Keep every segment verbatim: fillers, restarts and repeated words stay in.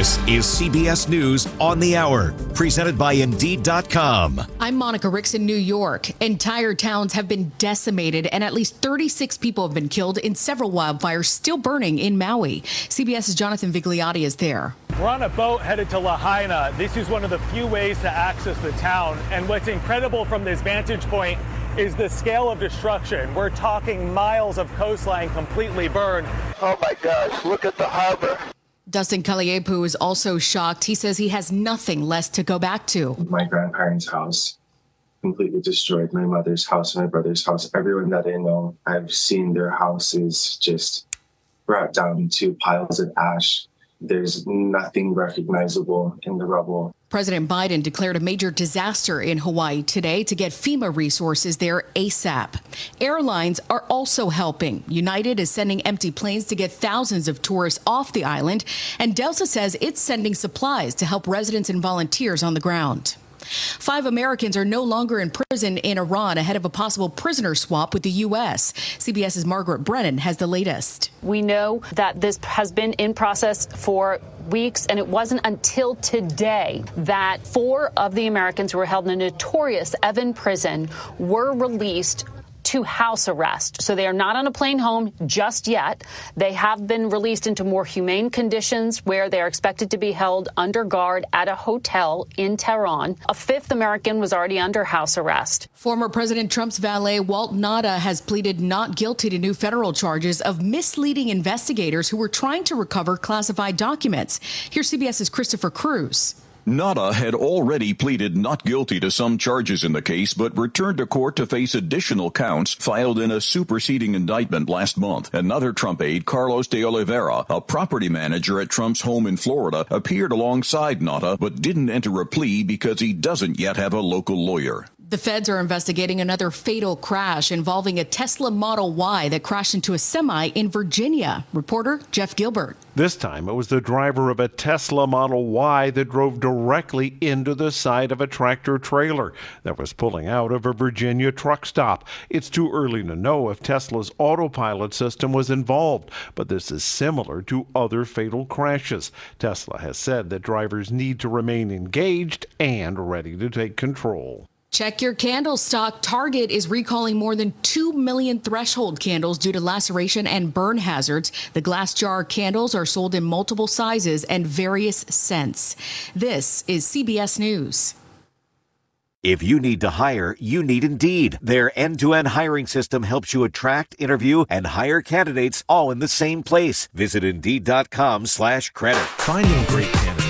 This is C B S News on the Hour, presented by Indeed dot com. I'm Monica Ricks in New York. Entire towns have been decimated and at least thirty-six people have been killed in several wildfires still burning in Maui. CBS's Jonathan Vigliotti is there. We're on a boat headed to Lahaina. This is one of the few ways to access the town. And what's incredible from this vantage point is the scale of destruction. We're talking miles of coastline completely burned. Oh my gosh, look at the harbor. Dustin Kaliepu is also shocked. He says he has nothing less to go back to. My grandparents' house completely destroyed, my mother's house, my brother's house, everyone that I know. I've seen their houses just brought down to piles of ash. There's nothing recognizable in the rubble. President Biden declared a major disaster in Hawaii today to get FEMA resources there ASAP. Airlines are also helping. United is sending empty planes to get thousands of tourists off the island, and Delta says it's sending supplies to help residents and volunteers on the ground. Five Americans are no longer in prison in Iran ahead of a possible prisoner swap with the U S. CBS's Margaret Brennan has the latest. We know that this has been in process for weeks, and it wasn't until today that four of the Americans who were held in a notorious Evin prison were released to house arrest. So they are not on a plane home just yet. They have been released into more humane conditions where they are expected to be held under guard at a hotel in Tehran. A fifth American was already under house arrest. Former President Trump's valet, Walt Nauta, has pleaded not guilty to new federal charges of misleading investigators who were trying to recover classified documents. Here's CBS's Christopher Cruz. Nauta had already pleaded not guilty to some charges in the case, but returned to court to face additional counts filed in a superseding indictment last month. Another Trump aide, Carlos de Oliveira, a property manager at Trump's home in Florida, appeared alongside Nauta, but didn't enter a plea because he doesn't yet have a local lawyer. The feds are investigating another fatal crash involving a Tesla Model Y that crashed into a semi in Virginia. Reporter Jeff Gilbert. This time it was the driver of a Tesla Model Y that drove directly into the side of a tractor trailer that was pulling out of a Virginia truck stop. It's too early to know if Tesla's autopilot system was involved, but this is similar to other fatal crashes. Tesla has said that drivers need to remain engaged and ready to take control. Check your candle stock. Target is recalling more than two million threshold candles due to laceration and burn hazards. The glass jar candles are sold in multiple sizes and various scents. This is C B S News. If you need to hire, you need Indeed. Their end-to-end hiring system helps you attract, interview, and hire candidates all in the same place. Visit Indeed dot com slash credit. Finding great candidates.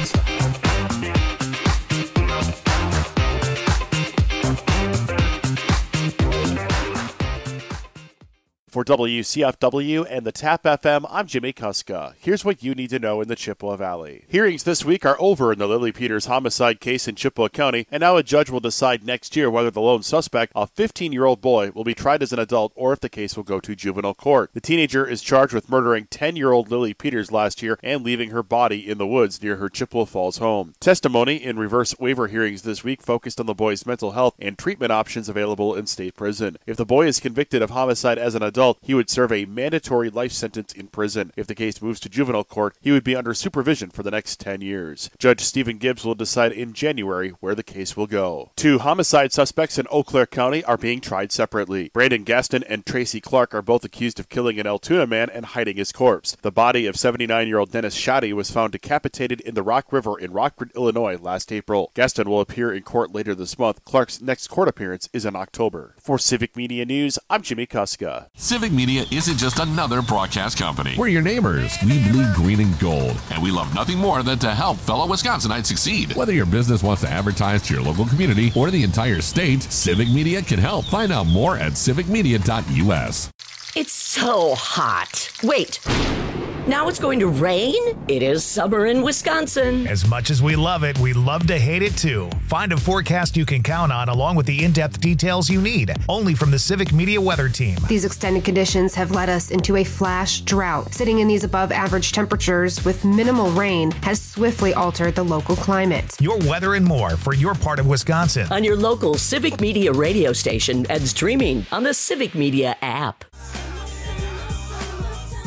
For W C F W and the TAP F M, I'm Jimmy Kuska. Here's what you need to know in the Chippewa Valley. Hearings this week are over in the Lily Peters homicide case in Chippewa County, and now a judge will decide next year whether the lone suspect, a fifteen-year-old boy, will be tried as an adult or if the case will go to juvenile court. The teenager is charged with murdering ten-year-old Lily Peters last year and leaving her body in the woods near her Chippewa Falls home. Testimony in reverse waiver hearings this week focused on the boy's mental health and treatment options available in state prison. If the boy is convicted of homicide as an adult, he would serve a mandatory life sentence in prison. If the case moves to juvenile court, he would be under supervision for the next ten years. Judge Stephen Gibbs will decide in January where the case will go. Two homicide suspects in Eau Claire County are being tried separately. Brandon Gaston and Tracy Clark are both accused of killing an Altoona man and hiding his corpse. The body of seventy-nine-year-old Dennis Shaddy was found decapitated in the Rock River in Rockford, Illinois last April. Gaston will appear in court later this month. Clark's next court appearance is in October. For Civic Media News, I'm Jimmy Kuska. Civic Media isn't just another broadcast company. We're your neighbors. We bleed green and gold. And we love nothing more than to help fellow Wisconsinites succeed. Whether your business wants to advertise to your local community or the entire state, Civic Media can help. Find out more at civic media dot u s. It's so hot. Wait. Now it's going to rain? It is summer in Wisconsin. As much as we love it, we love to hate it too. Find a forecast you can count on along with the in-depth details you need. Only from the Civic Media Weather Team. These extended conditions have led us into a flash drought. Sitting in these above average temperatures with minimal rain has swiftly altered the local climate. Your weather and more for your part of Wisconsin. On your local Civic Media radio station and streaming on the Civic Media app.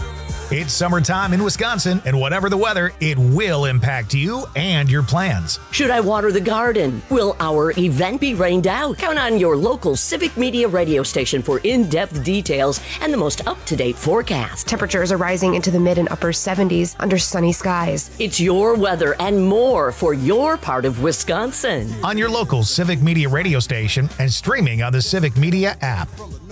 It's summertime in Wisconsin, and whatever the weather, it will impact you and your plans. Should I water the garden? Will our event be rained out? Count on your local Civic Media radio station for in-depth details and the most up-to-date forecast. Temperatures are rising into the mid and upper seventies under sunny skies. It's your weather and more for your part of Wisconsin. On your local Civic Media radio station and streaming on the Civic Media app.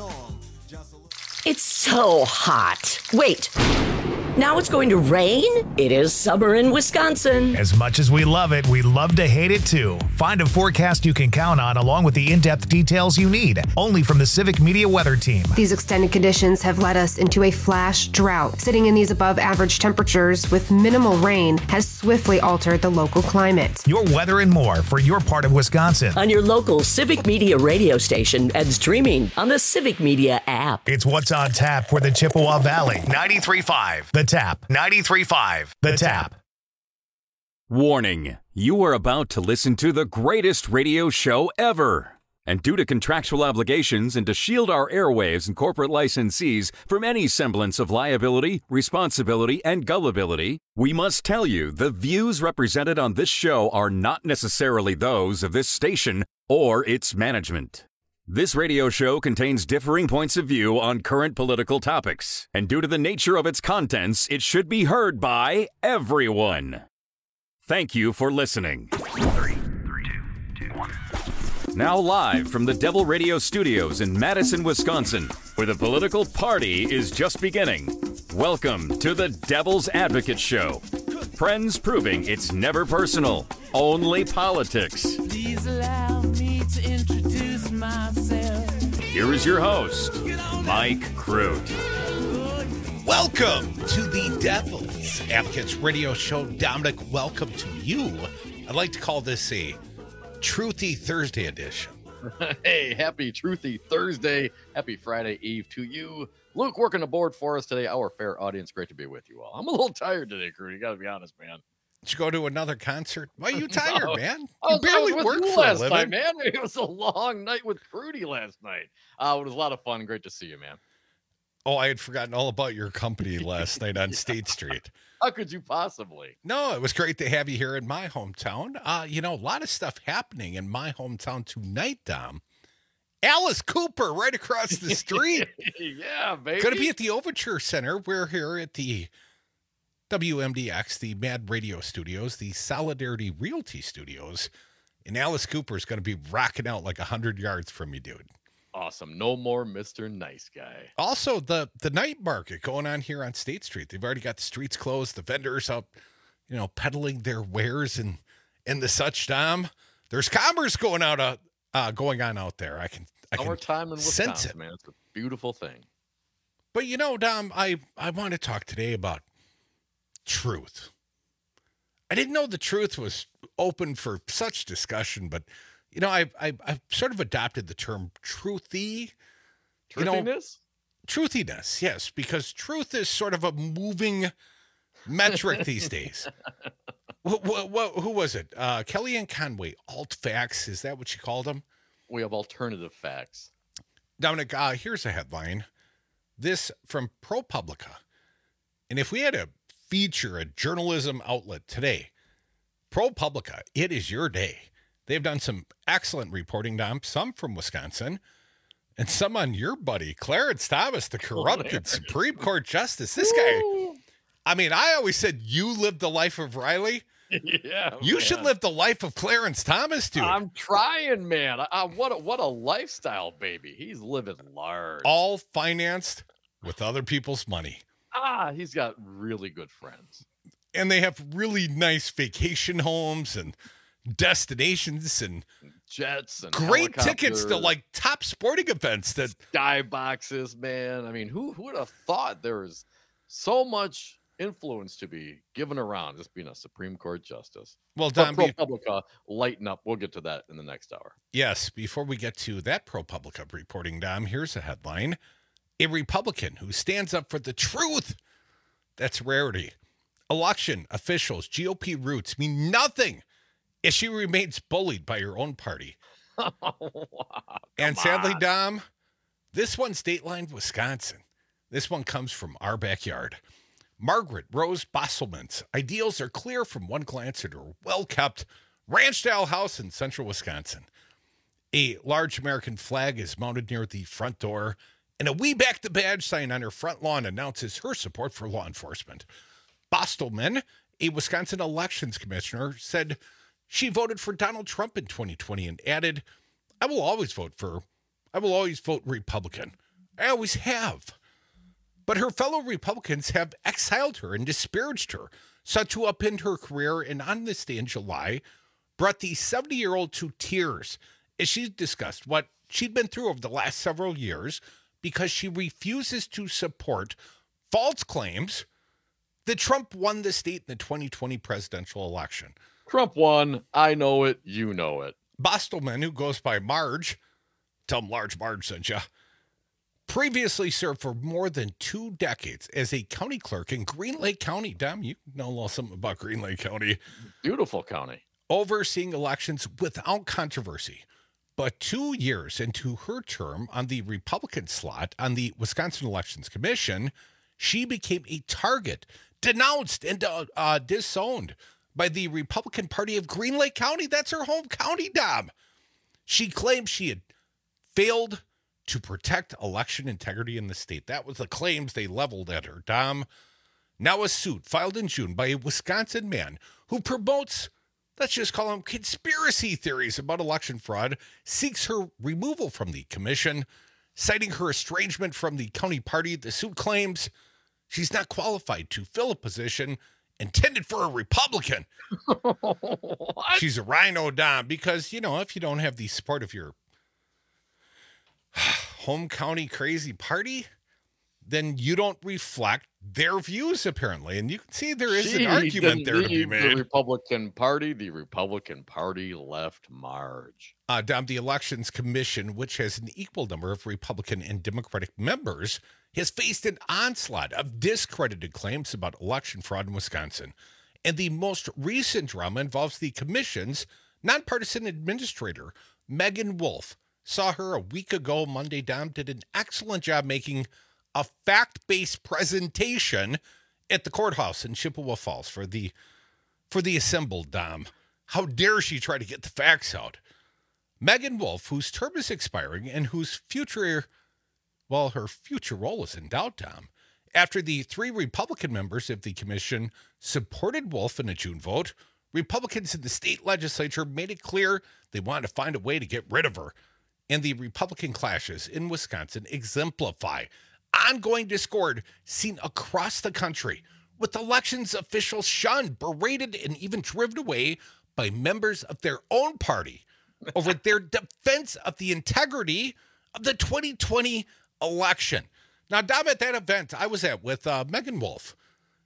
It's so hot. Wait. Now it's going to rain? It is summer in Wisconsin. As much as we love it, we love to hate it too. Find a forecast you can count on along with the in-depth details you need, only from the Civic Media weather team. These extended conditions have led us into a flash drought. Sitting in these above average temperatures with minimal rain has swiftly altered the local climate. Your weather and more for your part of Wisconsin. On your local Civic Media radio station and streaming on the Civic Media app. It's what's on tap for the Chippewa Valley. ninety-three point five. The Tap. ninety-three point five. The Tap. Warning. You are about to listen to the greatest radio show ever. And due to contractual obligations and to shield our airwaves and corporate licensees from any semblance of liability, responsibility, and gullibility, we must tell you the views represented on this show are not necessarily those of this station or its management. This radio show contains differing points of view on current political topics, and due to the nature of its contents, it should be heard by everyone. Thank you for listening. Three, three, two, two, one. Now live from the Devil Radio Studios in Madison, Wisconsin, where the political party is just beginning. Welcome to the Devil's Advocate Show. Friends proving it's never personal, only politics. Please allow me to introduce myself. Here is your host, Mike Crute. Welcome to the Devil's Advocates Radio Show. Dominic, welcome to you. I'd like to call this a Truthy Thursday edition. Hey, happy Truthy Thursday. Happy Friday Eve to you. Luke working the board for us today. Our fair audience. Great to be with you all. I'm a little tired today, Crute. You got to be honest, man. Did you go to another concert? Why are you tired, no. man? You I was, barely I was worked with you for last a living. night, man. It was a long night with Crudy last night. Uh, it was a lot of fun. Great to see you, man. Oh, I had forgotten all about your company last night on yeah. State Street. How could you possibly? No, it was great to have you here in my hometown. Uh, you know, a lot of stuff happening in my hometown tonight, Dom. Alice Cooper right across the street. Yeah, baby. Going to be at the Overture Center. We're here at the W M D X, the Mad Radio Studios, the Solidarity Realty Studios. And Alice Cooper is going to be rocking out like one hundred yards from me, dude. Awesome. No more Mister Nice Guy. Also, the the night market going on here on State Street. They've already got the streets closed. The vendors out, you know, peddling their wares and and the such, Dom. There's commerce going out, uh, uh going on out there. I can, I can Our time in sense Wisconsin, it. man. It's a beautiful thing. But you know, Dom, I I want to talk today about truth. I didn't know the truth was open for such discussion, but. You know, I've, I've, I've sort of adopted the term truthy. Truthiness? You know, truthiness, yes, because truth is sort of a moving metric these days. What, what, what, who was it? Uh, Kellyanne Conway, alt facts. Is that what you called them? We have alternative facts. Dominic, uh, here's a headline. This from ProPublica. And if we had to feature a journalism outlet today, ProPublica, it is your day. They've done some excellent reporting, Dom, some from Wisconsin, and some on your buddy, Clarence Thomas, the corrupted oh, Supreme Court Justice. This Ooh. guy, I mean, I always said you lived the life of Riley. Yeah, You man. should live the life of Clarence Thomas, dude. I'm trying, man. I, I, what, a, what a lifestyle, baby. He's living large. All financed with other people's money. Ah, he's got really good friends. And they have really nice vacation homes and destinations and jets and great tickets to like top sporting events that sky boxes, man. I mean, who, who would have thought there was so much influence to be given around just being a Supreme Court justice? Well, Don, ProPublica, lighten up. We'll get to that in the next hour. Yes. Before we get to that ProPublica reporting, Dom, here's a headline. A Republican who stands up for the truth. That's rarity. Election officials, G O P roots mean nothing if she remains bullied by her own party. Oh, wow. And sadly, on. Dom, this one's Dateline, Wisconsin. This one comes from our backyard. Margaret Rose Bosselman's ideals are clear from one glance at her well-kept ranch-style house in central Wisconsin. A large American flag is mounted near the front door, and a We Back the Badge sign on her front lawn announces her support for law enforcement. Bostelman, a Wisconsin elections commissioner, said she voted for Donald Trump in twenty twenty and added, I will always vote for, I will always vote Republican. I always have. But her fellow Republicans have exiled her and disparaged her, sought to upend her career, and on this day in July, brought the seventy-year-old to tears as she discussed what she'd been through over the last several years because she refuses to support false claims that Trump won the state in the twenty twenty presidential election. Trump won. I know it. You know it. Bostelman, who goes by Marge, tell him Large Marge sent you, previously served for more than two decades as a county clerk in Green Lake County. Dom, you know a little something about Green Lake County. Beautiful county. Overseeing elections without controversy. But two years into her term on the Republican slot on the Wisconsin Elections Commission, she became a target, denounced and uh, uh, disowned by the Republican Party of Green Lake County. That's her home county, Dom. She claimed she had failed to protect election integrity in the state. That was the claims they leveled at her, Dom. Now a suit filed in June by a Wisconsin man who promotes, let's just call them conspiracy theories about election fraud, seeks her removal from the commission, citing her estrangement from the county party. The suit claims she's not qualified to fill a position intended for a Republican. She's a rhino, Dom, because, you know, if you don't have the support of your home county crazy party, then you don't reflect their views, apparently. And you can see there is She an argument there to be didn't leave made. The Republican Party, the Republican Party left Marge. Uh, Dom, the Elections Commission, which has an equal number of Republican and Democratic members, has faced an onslaught of discredited claims about election fraud in Wisconsin. And the most recent drama involves the commission's nonpartisan administrator, Megan Wolf. Saw her a week ago, Monday. Dom did an excellent job making a fact-based presentation at the courthouse in Chippewa Falls for the for the assembled, Dom. How dare she try to get the facts out? Megan Wolf, whose term is expiring and whose future, well, her future role is in doubt, Dom, after the three Republican members of the commission supported Wolf in a June vote, Republicans in the state legislature made it clear they wanted to find a way to get rid of her. And the Republican clashes in Wisconsin exemplify ongoing discord seen across the country, with elections officials shunned, berated, and even driven away by members of their own party over their defense of the integrity of the twenty twenty election. Now, Dom, at that event I was at with uh, Megan Wolf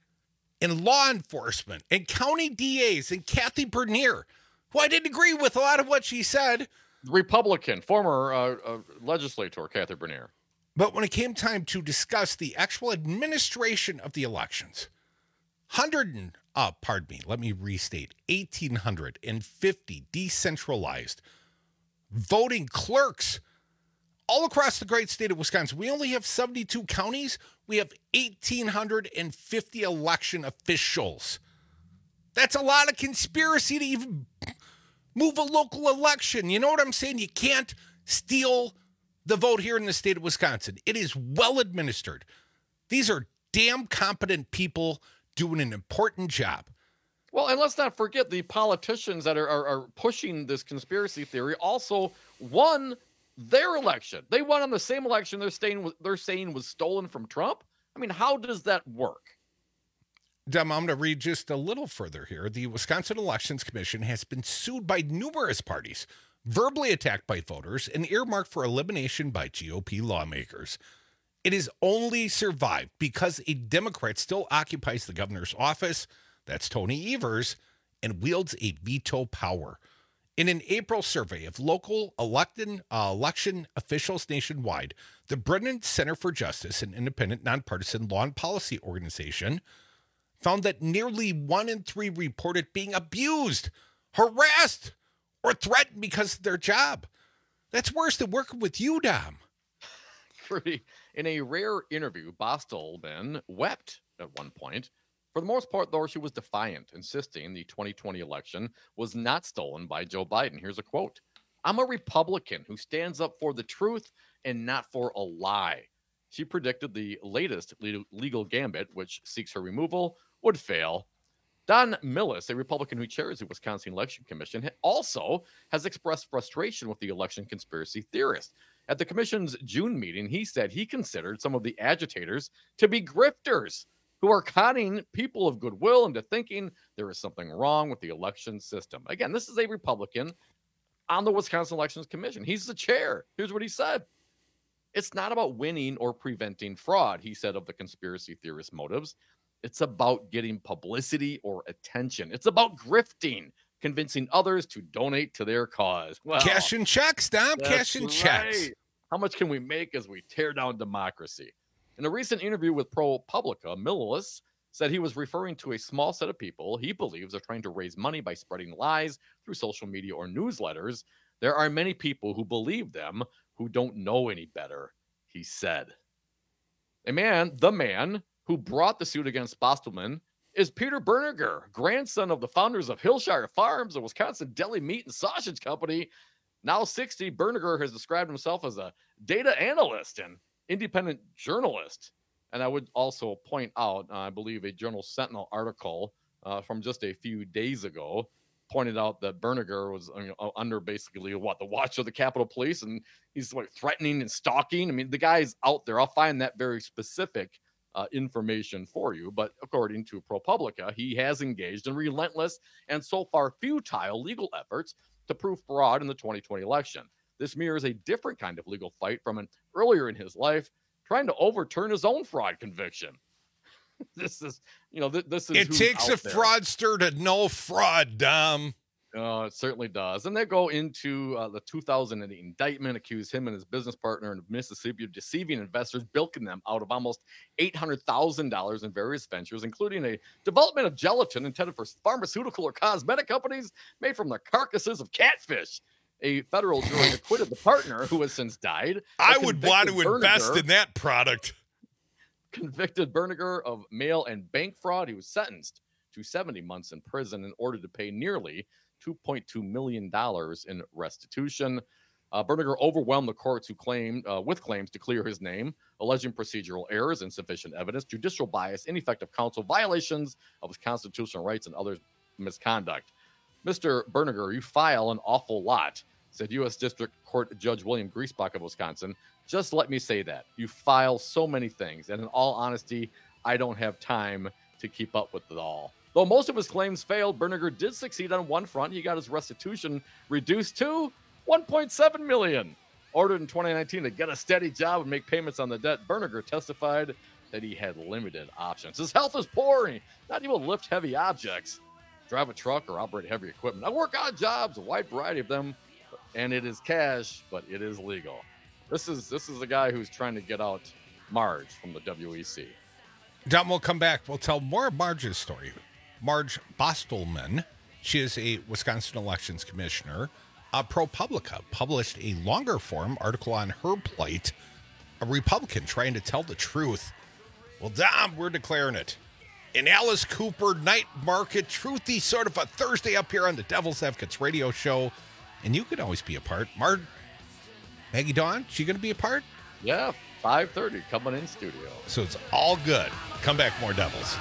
and law enforcement and county D As and Kathy Bernier, who I didn't agree with a lot of what she said. Republican, former uh, uh, legislator, Kathy Bernier. But when it came time to discuss the actual administration of the elections, one hundred, uh, pardon me, let me restate, one thousand eight hundred fifty decentralized voting clerks all across the great state of Wisconsin. We only have seventy-two counties. We have one thousand eight hundred fifty election officials. That's a lot of conspiracy to even move a local election. You know what I'm saying? You can't steal the vote here in the state of Wisconsin. It is well administered. These are damn competent people doing an important job. Well, and let's not forget the politicians that are, are, are pushing this conspiracy theory also won their election. They won on the same election they're saying, they're saying was stolen from Trump. I mean, how does that work? Dem, I'm going to read just a little further here. The Wisconsin Elections Commission has been sued by numerous parties, verbally attacked by voters, and earmarked for elimination by G O P lawmakers. It has only survived because a Democrat still occupies the governor's office, that's Tony Evers, and wields a veto power. In an April survey of local elected, uh, election officials nationwide, the Brennan Center for Justice, an independent, nonpartisan law and policy organization, found that nearly one in three reported being abused, harassed, or threatened because of their job. That's worse than working with you, Dom. Pretty. In a rare interview, Bostelman wept at one point. For the most part, though, she was defiant, insisting the twenty twenty election was not stolen by Joe Biden. Here's a quote. I'm a Republican who stands up for the truth and not for a lie. She predicted the latest legal gambit, which seeks her removal, would fail. Don Millis, a Republican who chairs the Wisconsin Election Commission, also has expressed frustration with the election conspiracy theorists. At the commission's June meeting, he said he considered some of the agitators to be grifters who are conning people of goodwill into thinking there is something wrong with the election system. Again, this is a Republican on the Wisconsin Elections Commission. He's the chair. Here's what he said. It's not about winning or preventing fraud, he said, of the conspiracy theorist motives. It's about getting publicity or attention. It's about grifting, convincing others to donate to their cause. Well, cashing checks, Dom. Cashing right. checks. How much can we make as we tear down democracy? In a recent interview with ProPublica, Millis said he was referring to a small set of people he believes are trying to raise money by spreading lies through social media or newsletters. There are many people who believe them who don't know any better, he said. A man, the man who brought the suit against Bostelman is Peter Berniger, grandson of the founders of Hillshire Farms, a Wisconsin deli meat and sausage company. Now sixty, Berniger has described himself as a data analyst and independent journalist. And I would also point out, uh, I believe, a Journal Sentinel article uh, from just a few days ago pointed out that Berniger was you know, under basically what the watch of the Capitol Police, and he's like threatening and stalking. I mean, the guy's out there. I'll find that very specific uh, information for you. But according to ProPublica, he has engaged in relentless and so far futile legal efforts to prove fraud in the twenty twenty election. This mirrors a different kind of legal fight from an earlier in his life, trying to overturn his own fraud conviction. This is, you know, th- this is. It takes a there. fraudster to know fraud, Dom. Oh, it certainly does. And they go into uh, the two thousand indictment, accuse him and his business partner in Mississippi of deceiving investors, bilking them out of almost eight hundred thousand dollars in various ventures, including a development of gelatin intended for pharmaceutical or cosmetic companies made from the carcasses of catfish. A federal jury acquitted the partner, who has since died. I would want to Berniger, invest in that product. Convicted Berniger of mail and bank fraud. He was sentenced to seventy months in prison in order to pay nearly two point two million dollars in restitution. Uh, Berniger overwhelmed the courts who claimed, uh, with claims to clear his name, alleging procedural errors, insufficient evidence, judicial bias, ineffective counsel, violations of his constitutional rights, and other misconduct. Mister Berniger, you file an awful lot, said U S District Court Judge William Griesbach of Wisconsin. Just let me say that. You file so many things, and in all honesty, I don't have time to keep up with it all. Though most of his claims failed, Berniger did succeed on one front. He got his restitution reduced to one point seven million dollars. Ordered in twenty nineteen to get a steady job and make payments on the debt, Berniger testified that he had limited options. His health is poor, and he's not able to lift heavy objects, drive a truck, or operate heavy equipment. I work odd jobs, a wide variety of them, and it is cash, but it is legal. This is this is a guy who's trying to get out Marge from the W E C. Don, we'll come back. We'll tell more of Marge's story. Marge Bostelman, she is a Wisconsin Elections Commissioner. Uh, ProPublica published a longer form article on her plight, a Republican trying to tell the truth. Well, Dom, we're declaring it. An Alice Cooper night market truthy sort of a Thursday up here on the Devil's Advocates radio show. And you could always be a part. Marge, Maggie Dawn, she going to be a part? Yeah, five thirty coming in studio. So it's all good. Come back, more Devils.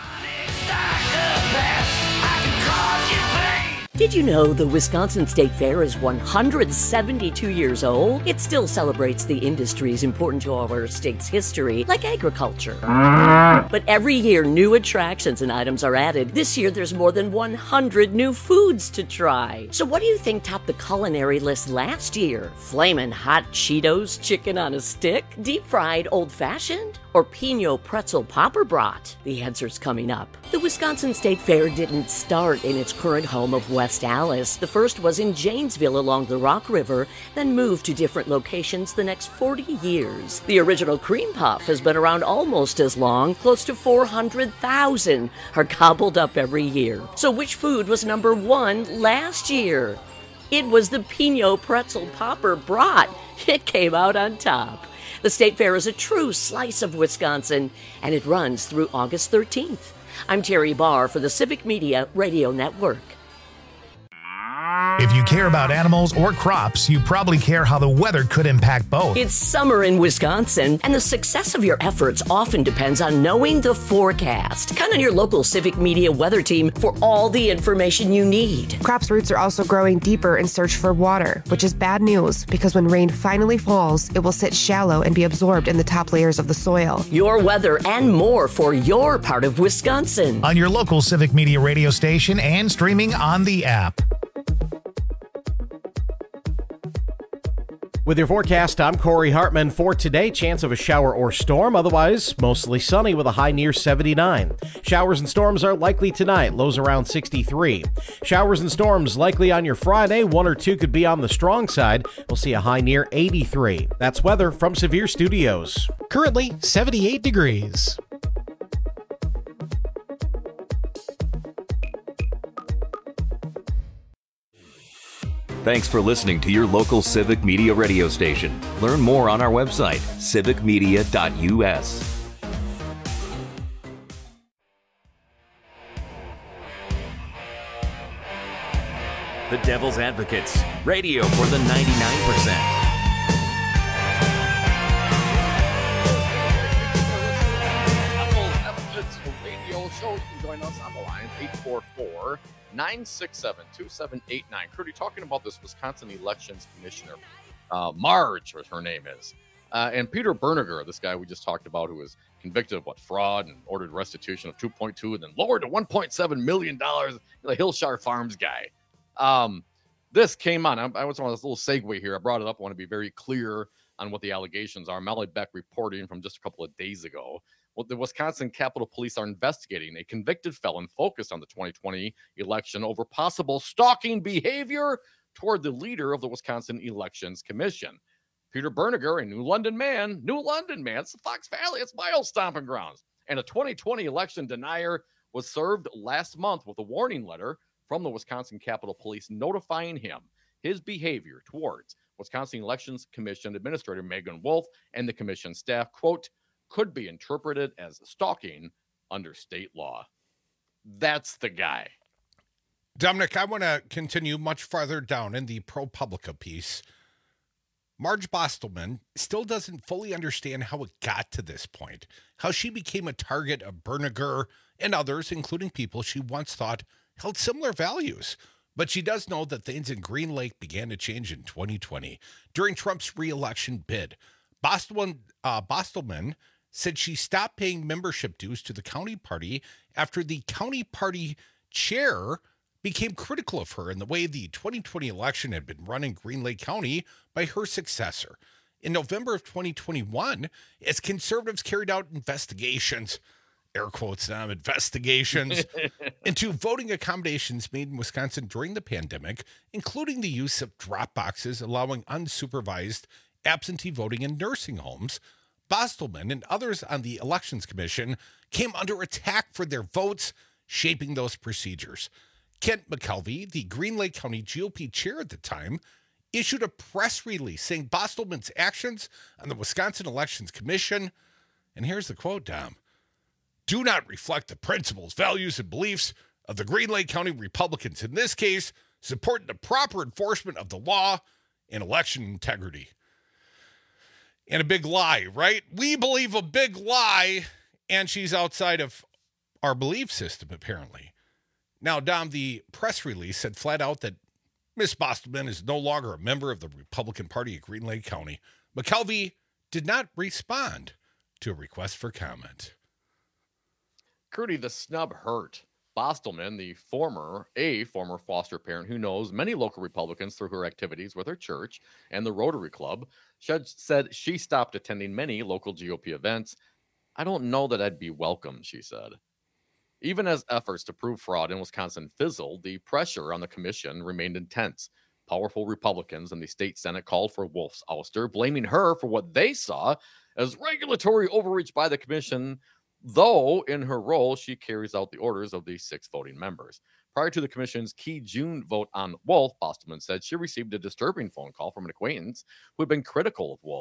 Did you know the Wisconsin State Fair is one hundred seventy-two years old? It still celebrates the industries important to our state's history, like agriculture. But every year, new attractions and items are added. This year, there's more than one hundred new foods to try. So what do you think topped the culinary list last year? Flamin' hot Cheetos chicken on a stick? Deep-fried old-fashioned? Or Pinot pretzel popper brat? The answer's coming up. The Wisconsin State Fair didn't start in its current home of West Allis. The first was in Janesville along the Rock River, then moved to different locations the next forty years. The original cream puff has been around almost as long. Close to four hundred thousand are gobbled up every year. So which food was number one last year? It was the Pinot pretzel popper brat. It came out on top. The State Fair is a true slice of Wisconsin, and it runs through August thirteenth. I'm Terry Barr for the Civic Media Radio Network. If you care about animals or crops, you probably care how the weather could impact both. It's summer in Wisconsin, and the success of your efforts often depends on knowing the forecast. Count on your local Civic Media weather team for all the information you need. Crops' roots are also growing deeper in search for water, which is bad news because when rain finally falls, it will sit shallow and be absorbed in the top layers of the soil. Your weather and more for your part of Wisconsin. On your local Civic Media radio station and streaming on the app. With your forecast, I'm Corey Hartman. For today, chance of a shower or storm, otherwise mostly sunny with a high near seventy-nine. Showers and storms are likely tonight, lows around sixty-three. Showers and storms likely on your Friday, one or two could be on the strong side. We'll see a high near eighty-three. That's weather from Severe Studios. Currently seventy-eight degrees. Thanks for listening to your local Civic Media radio station. Learn more on our website, civic media dot u s. The Devil's Advocates, radio for the ninety-nine percent. Radio show. You can join us on the line, eight four four, nine six seven, two seven eight nine. Crudy, talking about this Wisconsin Elections Commissioner, uh, Marge, what her name is, uh, and Peter Berniger, this guy we just talked about, who was convicted of what, fraud and ordered restitution of two point two and then lowered to one point seven million dollars, the Hillshire Farms guy. Um, this came on. I, I was on this little segue here. I brought it up. I want to be very clear on what the allegations are. Molly Beck reporting from just a couple of days ago. Well, the Wisconsin Capitol Police are investigating a convicted felon focused on the twenty twenty election over possible stalking behavior toward the leader of the Wisconsin Elections Commission. Peter Berniger, a New London man, New London man, it's the Fox Valley, it's my old stomping grounds, and a twenty twenty election denier was served last month with a warning letter from the Wisconsin Capitol Police notifying him his behavior towards Wisconsin Elections Commission Administrator Megan Wolf and the commission staff, quote, could be interpreted as stalking under state law. That's the guy. Dominic, I want to continue much farther down in the ProPublica piece. Marge Bostelman still doesn't fully understand how it got to this point, how she became a target of Berniger and others, including people she once thought held similar values. But she does know that things in Green Lake began to change in twenty twenty during Trump's re-election bid. Bostelman, uh, Bostelman said she stopped paying membership dues to the county party after the county party chair became critical of her and the way the twenty twenty election had been run in Green Lake County by her successor. In November of twenty twenty-one, as conservatives carried out investigations, air quotes now, investigations, into voting accommodations made in Wisconsin during the pandemic, including the use of drop boxes allowing unsupervised absentee voting in nursing homes, Bostelman and others on the Elections Commission came under attack for their votes shaping those procedures. Kent McKelvey, the Green Lake County G O P chair at the time, issued a press release saying Bostelman's actions on the Wisconsin Elections Commission, and here's the quote, Dom, do not reflect the principles, values, and beliefs of the Green Lake County Republicans. In this case, supporting the proper enforcement of the law and election integrity. And a big lie, right? We believe a big lie, and she's outside of our belief system, apparently. Now, Dom, the press release said flat out that Miss Bostelman is no longer a member of the Republican Party of Green Lake County. McKelvey did not respond to a request for comment. Crudy, the snub hurt. Bostelman, the former, a former foster parent who knows many local Republicans through her activities with her church and the Rotary Club, said she stopped attending many local G O P events. I don't know that I'd be welcome, she said. Even as efforts to prove fraud in Wisconsin fizzled, the pressure on the commission remained intense. Powerful Republicans in the state Senate called for Wolf's ouster, blaming her for what they saw as regulatory overreach by the commission, though in her role, she carries out the orders of the six voting members. Prior to the commission's key June vote on Wolf, Bostelman said she received a disturbing phone call from an acquaintance who had been critical of Wolf.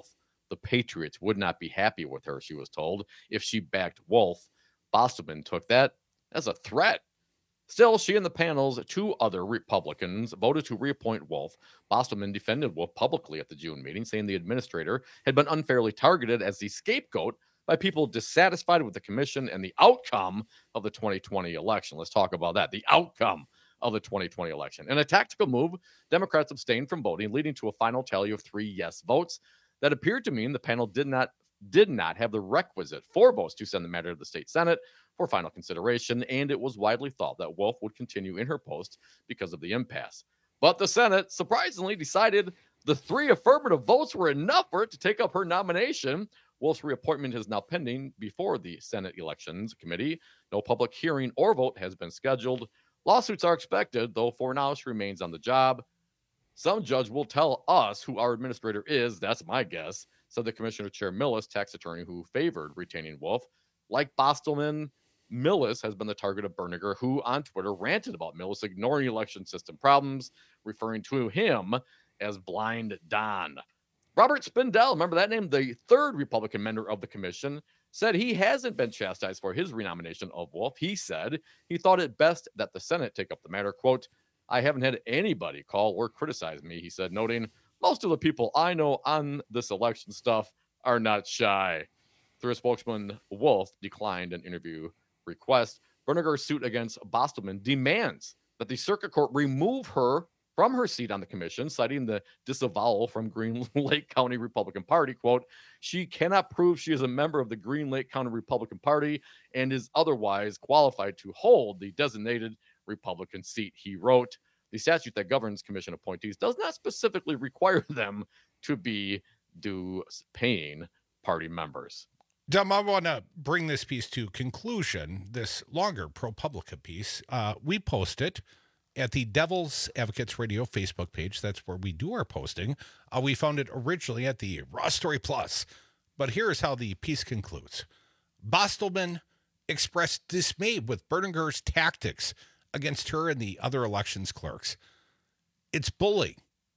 The Patriots would not be happy with her, she was told, if she backed Wolf. Bostelman took that as a threat. Still, she and the panel's two other Republicans voted to reappoint Wolf. Bostelman defended Wolf publicly at the June meeting, saying the administrator had been unfairly targeted as the scapegoat by people dissatisfied with the commission and the outcome of the twenty twenty election. Let's talk about that. The outcome of the twenty twenty election. In a tactical move, Democrats abstained from voting, leading to a final tally of three yes votes that appeared to mean the panel did not did not have the requisite four votes to send the matter to the state Senate for final consideration, and it was widely thought that Wolf would continue in her post because of the impasse. But the Senate surprisingly decided the three affirmative votes were enough for it to take up her nomination. Wolf's reappointment is now pending before the Senate Elections Committee. No public hearing or vote has been scheduled. Lawsuits are expected, though for now she remains on the job. Some judge will tell us who our administrator is. That's my guess, said the Commissioner Chair Millis, tax attorney who favored retaining Wolf. Like Bostelman, Millis has been the target of Berniger, who on Twitter ranted about Millis ignoring election system problems, referring to him as Blind Don. Robert Spindell, remember that name, the third Republican member of the commission, said he hasn't been chastised for his renomination of Wolf. He said he thought it best that the Senate take up the matter. Quote, I haven't had anybody call or criticize me, he said, noting most of the people I know on this election stuff are not shy. Through a spokesman, Wolf declined an interview request. Berniger's suit against Bostelman demands that the circuit court remove her from her seat on the commission, citing the disavowal from Green Lake County Republican Party. Quote, she cannot prove she is a member of the Green Lake County Republican Party and is otherwise qualified to hold the designated Republican seat, he wrote. The statute that governs commission appointees does not specifically require them to be due paying party members. Dom, I want to bring this piece to conclusion, this longer ProPublica piece. Uh, we post it at the Devil's Advocates Radio Facebook page. That's where we do our posting. Uh, we found it originally at the Raw Story Plus. But here's how the piece concludes. Bostelman expressed dismay with Berniger's tactics against her and the other elections clerks. It's bullying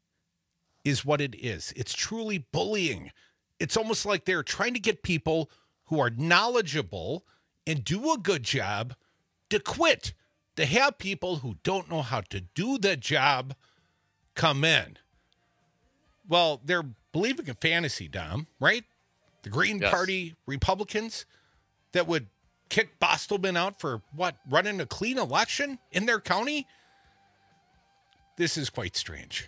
is what it is. It's truly bullying. It's almost like they're trying to get people who are knowledgeable and do a good job to quit, to have people who don't know how to do the job come in. Well, they're believing in fantasy, Dom, right? The Green yes. Party Republicans that would kick Bostelman out for, what, running a clean election in their county? This is quite strange.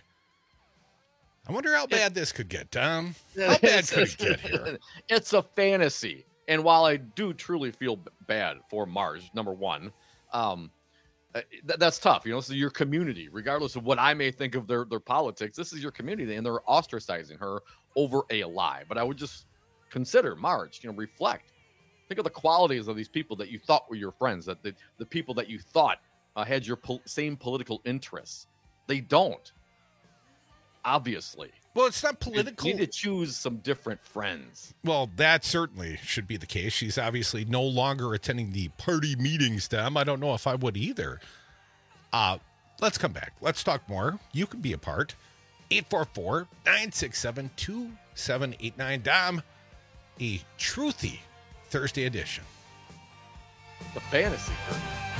I wonder how bad this could get, Dom. How bad could it get here? It's a fantasy. And while I do truly feel bad for Marge, number one, um, th- that's tough. You know, this is your community, regardless of what I may think of their, their politics. This is your community, and they're ostracizing her over a lie. But I would just consider Marge, you know, reflect. Think of the qualities of these people that you thought were your friends, that the, the people that you thought uh, had your pol- same political interests. They don't. Obviously. Well, it's not political. You need to choose some different friends. Well, that certainly should be the case. She's obviously no longer attending the party meetings, Dom. I don't know if I would either. Uh, let's come back. Let's talk more. You can be a part. eight four four, nine six seven, two seven eight nine. Dom, a truthy Thursday edition. The fantasy curtain.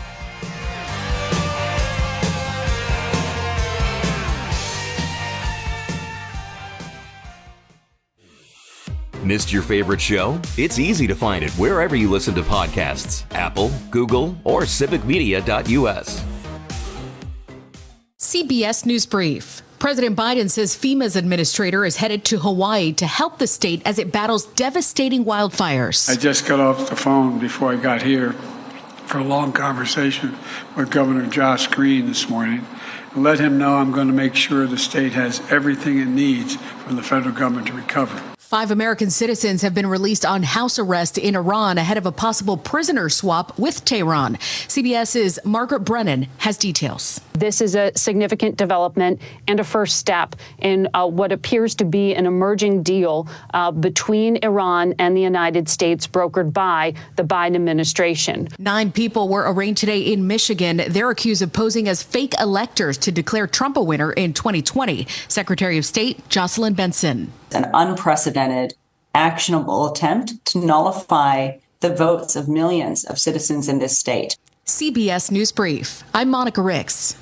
Missed your favorite show? It's easy to find it wherever you listen to podcasts. Apple, Google, or civic media dot U S. C B S News Brief. President Biden says FEMA's administrator is headed to Hawaii to help the state as it battles devastating wildfires. I just got off the phone before I got here for a long conversation with Governor Josh Green this morning. Let him know I'm going to make sure the state has everything it needs from the federal government to recover. Five American citizens have been released on house arrest in Iran ahead of a possible prisoner swap with Tehran. CBS's Margaret Brennan has details. This is a significant development and a first step in uh, what appears to be an emerging deal uh, between Iran and the United States, brokered by the Biden administration. Nine people were arraigned today in Michigan. They're accused of posing as fake electors to declare Trump a winner in twenty twenty. Secretary of State Jocelyn Benson. An unprecedented actionable attempt to nullify the votes of millions of citizens in this state. C B S News Brief. I'm Monica Ricks.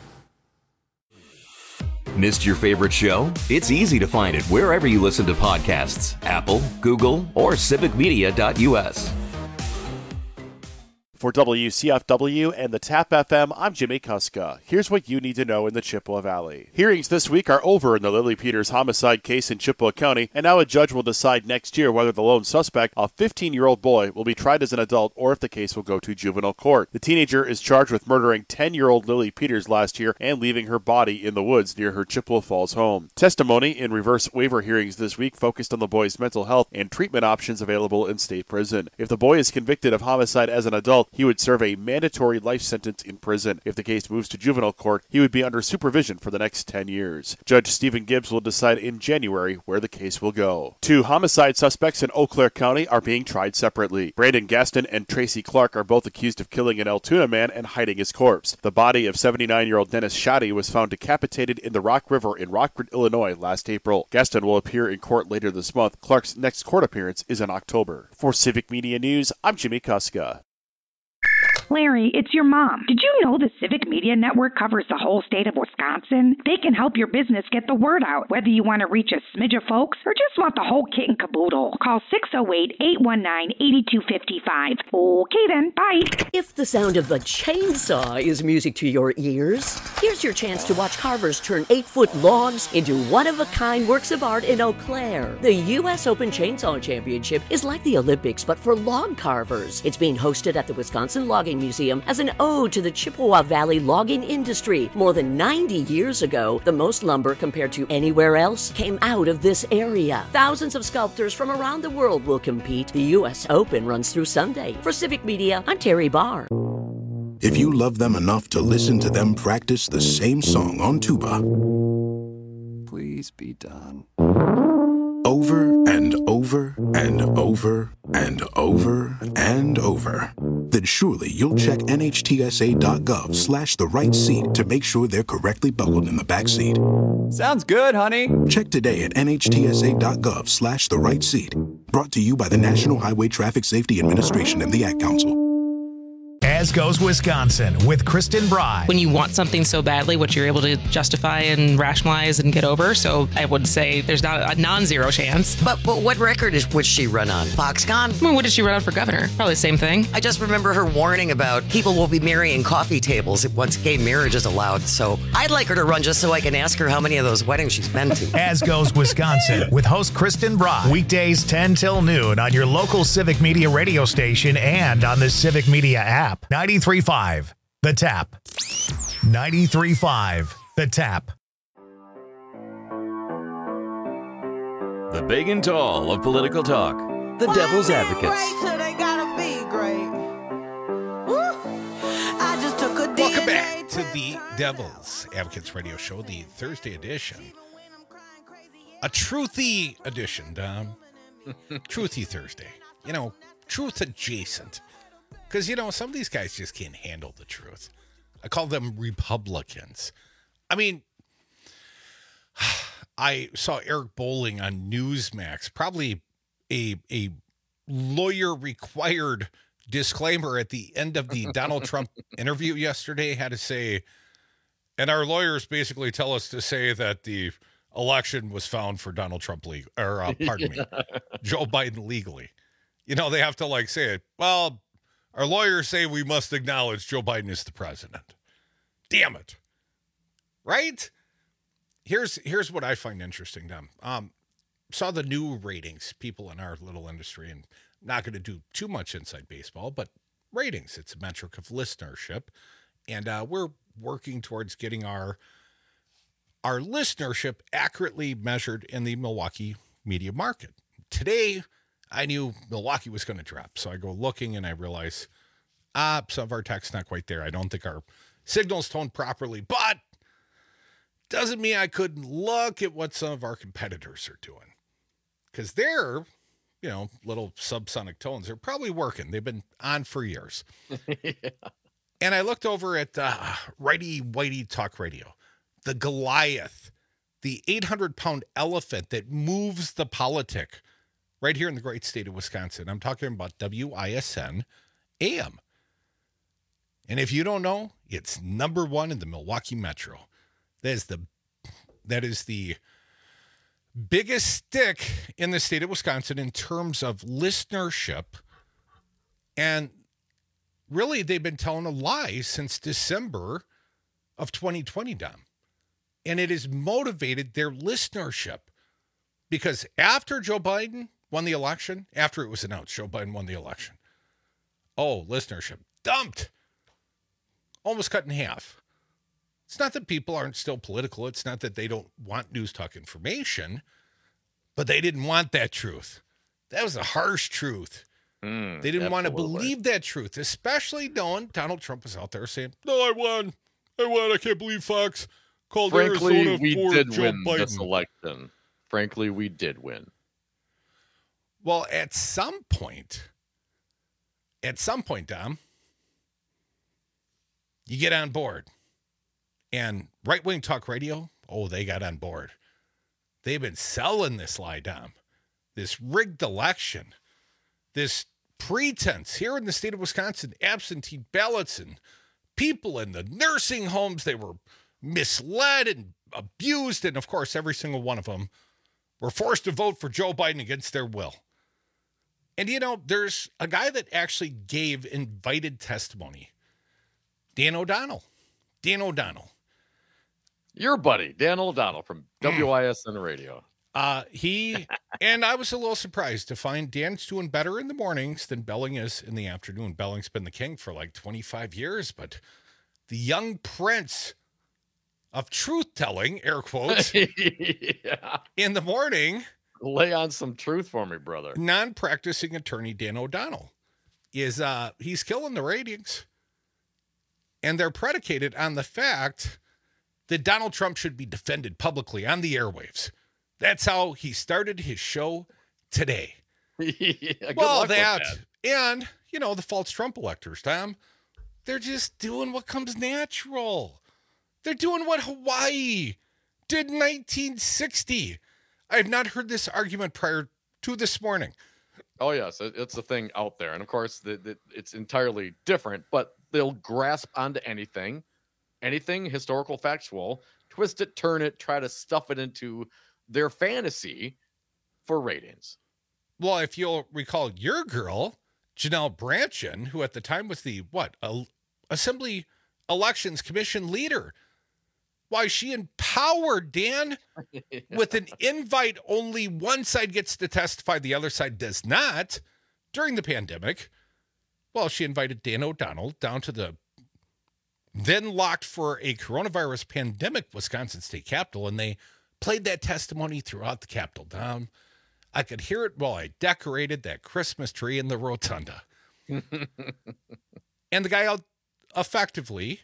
Missed your favorite show? It's easy to find it wherever you listen to podcasts. Apple, Google, or civic media dot U S. For W C F W and the TAP F M, I'm Jimmy Kuska. Here's what you need to know in the Chippewa Valley. Hearings this week are over in the Lily Peters homicide case in Chippewa County, and now a judge will decide next year whether the lone suspect, a fifteen-year-old boy, will be tried as an adult or if the case will go to juvenile court. The teenager is charged with murdering ten-year-old Lily Peters last year and leaving her body in the woods near her Chippewa Falls home. Testimony in reverse waiver hearings this week focused on the boy's mental health and treatment options available in state prison. If the boy is convicted of homicide as an adult, he would serve a mandatory life sentence in prison. If the case moves to juvenile court, he would be under supervision for the next ten years. Judge Stephen Gibbs will decide in January where the case will go. Two homicide suspects in Eau Claire County are being tried separately. Brandon Gaston and Tracy Clark are both accused of killing an Altoona man and hiding his corpse. The body of seventy-nine-year-old Dennis Shaddy was found decapitated in the Rock River in Rockford, Illinois last April. Gaston will appear in court later this month. Clark's next court appearance is in October. For Civic Media News, I'm Jimmy Kuska. Larry, it's your mom. Did you know the Civic Media Network covers the whole state of Wisconsin? They can help your business get the word out, whether you want to reach a smidge of folks or just want the whole kit and caboodle. Call six oh eight, eight one nine, eight two five five. Okay then, bye. If the sound of a chainsaw is music to your ears, here's your chance to watch carvers turn eight-foot logs into one-of-a-kind works of art in Eau Claire. The U S Open Chainsaw Championship is like the Olympics, but for log carvers. It's being hosted at the Wisconsin Logging Museum as an ode to the Chippewa Valley logging industry. More than ninety years ago, the most lumber compared to anywhere else came out of this area. Thousands of sculptors from around the world will compete. The U S Open runs through Sunday. For Civic Media, I'm Terry Barr. If you love them enough to listen to them practice the same song on tuba, please be done. Over and over and over and over and over, then surely you'll check N H T S A dot gov slash the right seat to make sure they're correctly buckled in the back seat. Sounds good, honey. Check today at N H T S A dot gov slash the right seat. Brought to you by the National Highway Traffic Safety Administration and the Ad Council. As Goes Wisconsin with Kristen Bry. When you want something so badly, what you're able to justify and rationalize and get over. So I would say there's not a non-zero chance. But, but what record is would she run on? Foxconn? I mean, what did she run on for governor? Probably the same thing. I just remember her warning about people will be marrying coffee tables once gay marriage is allowed. So I'd like her to run just so I can ask her how many of those weddings she's been to. As Goes Wisconsin with host Kristen Bry. Weekdays ten till noon on your local Civic Media radio station and on the Civic Media app. ninety-three point five The Tap. ninety-three point five The Tap. The big and tall of political talk. The Devil's Advocates. Welcome back to the Devil's Advocates radio show, the Thursday edition. A truthy edition, Dom. Truthy Thursday. You know, truth adjacent. Because, you know, some of these guys just can't handle the truth. I call them Republicans. I mean, I saw Eric Bolling on Newsmax, probably a a lawyer-required disclaimer at the end of the Donald Trump interview yesterday, had to say, and our lawyers basically tell us to say that the election was found for Donald Trump, legal, or uh, pardon me, Joe Biden legally. You know, they have to like say it, well, our lawyers say we must acknowledge Joe Biden is the president. Damn it. Right? Here's here's what I find interesting, Dom. Um, saw the new ratings, people in our little industry, and not going to do too much inside baseball, but ratings. It's a metric of listenership. And uh, we're working towards getting our, our listenership accurately measured in the Milwaukee media market. Today, I knew Milwaukee was going to drop. So I go looking and I realize, ah, some of our tech's not quite there. I don't think our signal's toned properly, but doesn't mean I couldn't look at what some of our competitors are doing. Because they're, you know, little subsonic tones are probably working. They've been on for years. Yeah. And I looked over at uh, Righty Whitey Talk Radio, the Goliath, the eight hundred pound elephant that moves the politic right here in the great state of Wisconsin. I'm talking about W I S N A M. And if you don't know, it's number one in the Milwaukee Metro. That is the that is the biggest stick in the state of Wisconsin in terms of listenership. And really, they've been telling a lie since December of twenty twenty, Dom. And it has motivated their listenership. Because after Joe Biden won the election, after it was announced Joe Biden won the election, oh, listenership dumped. Almost cut in half. It's not that people aren't still political. It's not that they don't want news talk information, but they didn't want that truth. That was a harsh truth. Mm, they didn't want to absolutely. believe that truth, especially knowing Donald Trump was out there saying, no, I won. I won. I can't believe Fox called Frankly, Arizona we for did Joe win Biden. this election. Frankly, we did win. Well, at some point, at some point, Dom, you get on board. And right-wing talk radio, oh, they got on board. They've been selling this lie, Dom. This rigged election. This pretense here in the state of Wisconsin, absentee ballots and people in the nursing homes, they were misled and abused. And, of course, every single one of them were forced to vote for Joe Biden against their will. And, you know, there's a guy that actually gave invited testimony. Dan O'Donnell. Dan O'Donnell. Your buddy, Dan O'Donnell from W I S N Radio. Uh, he, and I was a little surprised to find Dan's doing better in the mornings than Belling is in the afternoon. Belling's been the king for like twenty-five years, but the young prince of truth-telling, air quotes, yeah. in the morning. Lay on some truth for me, brother. Non-practicing attorney Dan O'Donnell is, uh, he's killing the ratings. And they're predicated on the fact that Donald Trump should be defended publicly on the airwaves. That's how he started his show today. yeah, good well, luck that, with that, and, you know, the false Trump electors, Tom, they're just doing what comes natural. They're doing what Hawaii did in nineteen sixty. I have not heard this argument prior to this morning. Oh, yes, it, it's a thing out there. And, of course, the, the, it's entirely different, but they'll grasp onto anything, anything historical, factual, twist it, turn it, try to stuff it into their fantasy for ratings. Well, if you'll recall your girl, Janelle Brandtjen, who at the time was the, what, a, Assembly Elections Commission leader, why she empowered Dan yeah. with an invite only one side gets to testify, the other side does not during the pandemic. Well, she invited Dan O'Donnell down to the then locked for a coronavirus pandemic Wisconsin State Capitol, and they played that testimony throughout the Capitol. Down, I could hear it while I decorated that Christmas tree in the rotunda. And the guy effectively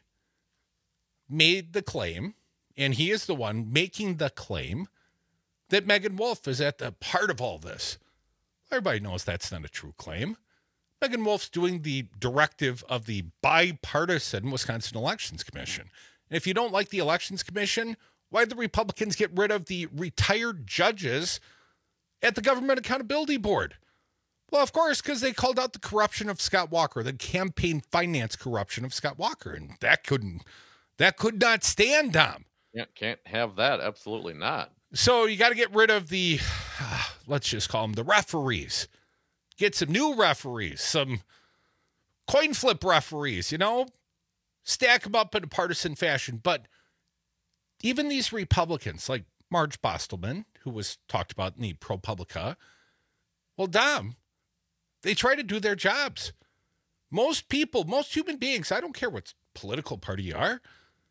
made the claim, and he is the one making the claim, that Megan Wolf is at the heart of all this. Everybody knows that's not a true claim. Megan Wolf's doing the directive of the bipartisan Wisconsin Elections Commission. And if you don't like the Elections Commission, why did the Republicans get rid of the retired judges at the Government Accountability Board? Well, of course, because they called out the corruption of Scott Walker, the campaign finance corruption of Scott Walker, and that couldn't, that could not stand, Dom. Yeah, can't have that. Absolutely not. So you got to get rid of the, uh, let's just call them the referees. Get some new referees, some coin flip referees, you know, stack them up in a partisan fashion. But even these Republicans, like Marge Bostelman, who was talked about in the ProPublica, well, Dom, they try to do their jobs. Most people, most human beings, I don't care what political party you are,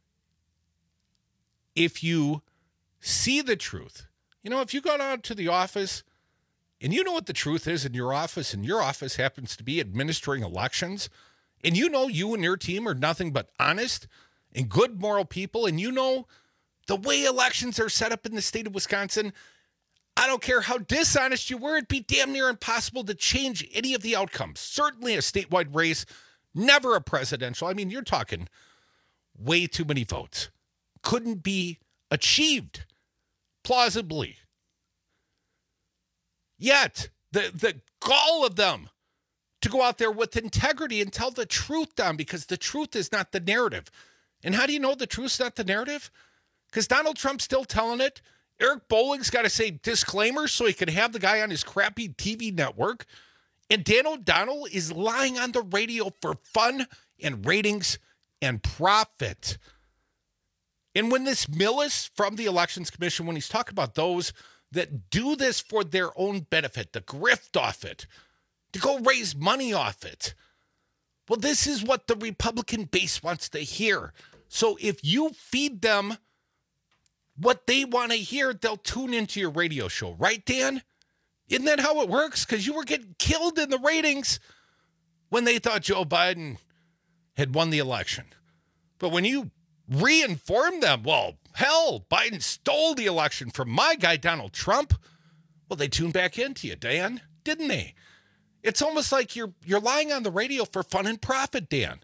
if you see the truth, you know, if you go down to the office and you know what the truth is in your office, and your office happens to be administering elections, and you know you and your team are nothing but honest and good moral people, and you know the way elections are set up in the state of Wisconsin, I don't care how dishonest you were, it'd be damn near impossible to change any of the outcomes. Certainly a statewide race, never a presidential. I mean, you're talking way too many votes. Couldn't be achieved plausibly. Yet, The the gall of them to go out there with integrity and tell the truth, Don, because the truth is not the narrative. And how do you know the truth's not the narrative? Because Donald Trump's still telling it. Eric Bolling's got to say disclaimers so he can have the guy on his crappy T V network. And Dan O'Donnell is lying on the radio for fun and ratings and profit. And when this Millis from the Elections Commission, when he's talking about those that do this for their own benefit, to grift off it, to go raise money off it, well, this is what the Republican base wants to hear. So if you feed them what they want to hear, they'll tune into your radio show. Right, Dan? Isn't that how it works? Because you were getting killed in the ratings when they thought Joe Biden had won the election. But when you re-inform them, well, hell, Biden stole the election from my guy, Donald Trump. Well, they tuned back into you, Dan, didn't they? It's almost like you're you're lying on the radio for fun and profit, Dan.